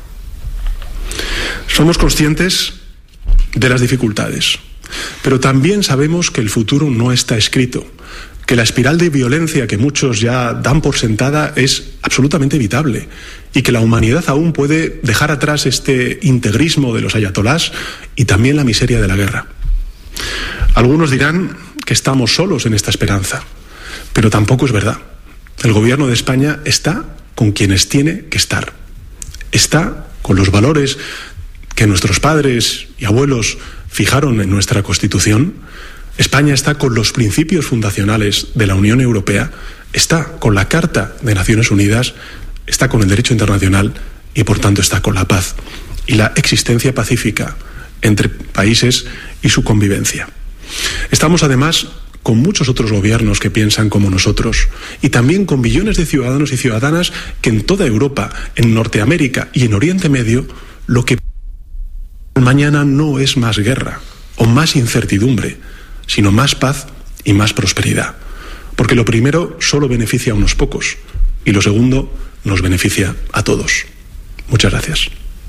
Somos conscientes de las dificultades, pero también sabemos que el futuro no está escrito, que la espiral de violencia que muchos ya dan por sentada es absolutamente evitable y que la humanidad aún puede dejar atrás este integrismo de los ayatolás y también la miseria de la guerra. Algunos dirán que estamos solos en esta esperanza, pero tampoco es verdad. El gobierno de España está con quienes tiene que estar. Está con los valores que nuestros padres y abuelos fijaron en nuestra Constitución. España está con los principios fundacionales de la Unión Europea, está con la Carta de Naciones Unidas, está con el derecho internacional y, por tanto, está con la paz y la existencia pacífica entre países y su convivencia. Estamos, además, con muchos otros gobiernos que piensan como nosotros y también con millones de ciudadanos y ciudadanas que en toda Europa, en Norteamérica y en Oriente Medio, lo que mañana no es más guerra o más incertidumbre, sino más paz y más prosperidad. Porque lo primero solo beneficia a unos pocos y lo segundo nos beneficia a todos. Muchas gracias.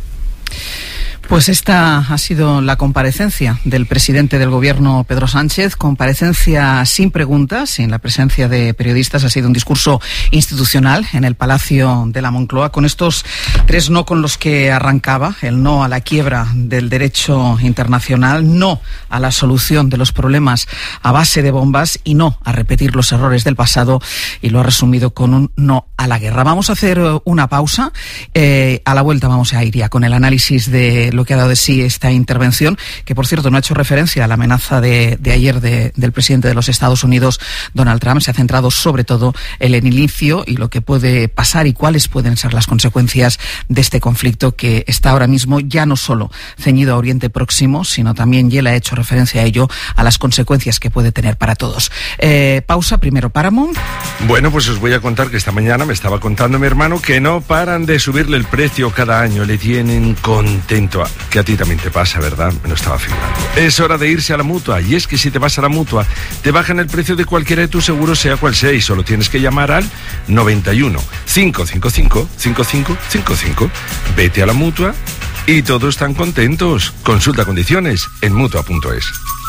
Pues esta ha sido la comparecencia del presidente del Gobierno, Pedro Sánchez, comparecencia sin preguntas, sin la presencia de periodistas. Ha sido un discurso institucional en el Palacio de la Moncloa, con estos tres no con los que arrancaba: el no a la quiebra del derecho internacional, no a la solución de los problemas a base de bombas y no a repetir los errores del pasado, y lo ha resumido con un no a la guerra. Vamos a hacer una pausa. A la vuelta vamos a ir ya con el análisis de lo que ha dado de sí esta intervención, que por cierto no ha hecho referencia a la amenaza de ayer del presidente de los Estados Unidos, Donald Trump. Se ha centrado sobre todo en el inicio y lo que puede pasar y cuáles pueden ser las consecuencias de este conflicto que está ahora mismo ya no solo ceñido a Oriente Próximo, sino también, y él ha hecho referencia a ello, a las consecuencias que puede tener para todos. Pausa, primero Paramount. Bueno, pues os voy a contar que esta mañana me estaba contando mi hermano que no paran de subirle el precio cada año, le tienen contento. seguro que a ti también te pasa, ¿verdad? Me lo estaba figurando. Es hora de irse a la Mutua, y es que si te vas a la Mutua, te bajan el precio de cualquiera de tus seguros, sea cual sea, y solo tienes que llamar al 91 555 5555. Vete a la Mutua y todos están contentos. Consulta condiciones en Mutua.es.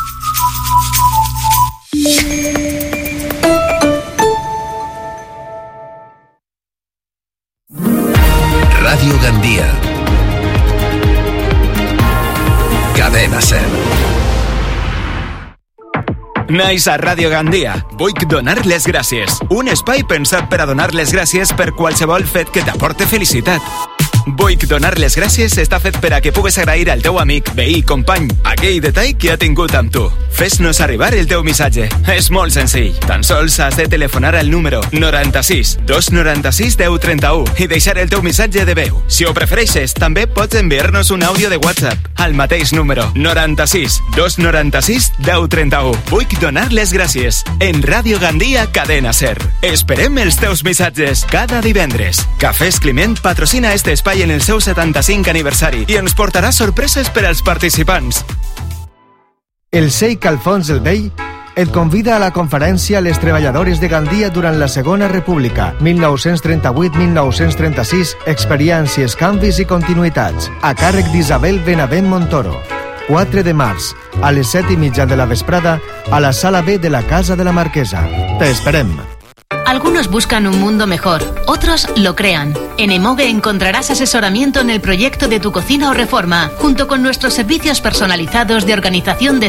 Radio Gandía. Cadena Ser. Nice a Ràdio Gandia. Vull donar les gràcies. Un espai pensat per a donar les gràcies per qualsevol fet que t'aporte felicitat. Vull donar les gràcies està fet per a que pugues agrair al teu amic, veí, company, aquell detall que ha tingut amb tu. Fes-nos arribar el teu missatge. És molt senzill. Tan sols has de telefonar al número 96 296 1031 i deixar el teu missatge de veu. Si ho prefereixes, també pots enviar-nos un àudio de WhatsApp al mateix número 96 296 1031. Vull donar les gràcies en Ràdio Gandia Cadena Ser. Esperem els teus missatges cada divendres. Cafès Climent patrocina este espai en el seu 75 aniversari i ens portarà sorpreses per als participants. El Sheikh Alfons el Vell et convida a la conferència Les treballadores de Gandia durant la Segona República, 1938-1936, experiències, canvis i continuïtats, a càrrec d'Isabel Benavent Montoro. 4 de març, a les 7:30 de la vesprada, a la Sala B de la Casa de la Marquesa. Te esperem. Algunos buscan un mundo mejor, otros lo crean. En Emoge encontrarás asesoramiento en el proyecto de tu cocina o reforma, junto con nuestros servicios personalizados de organización de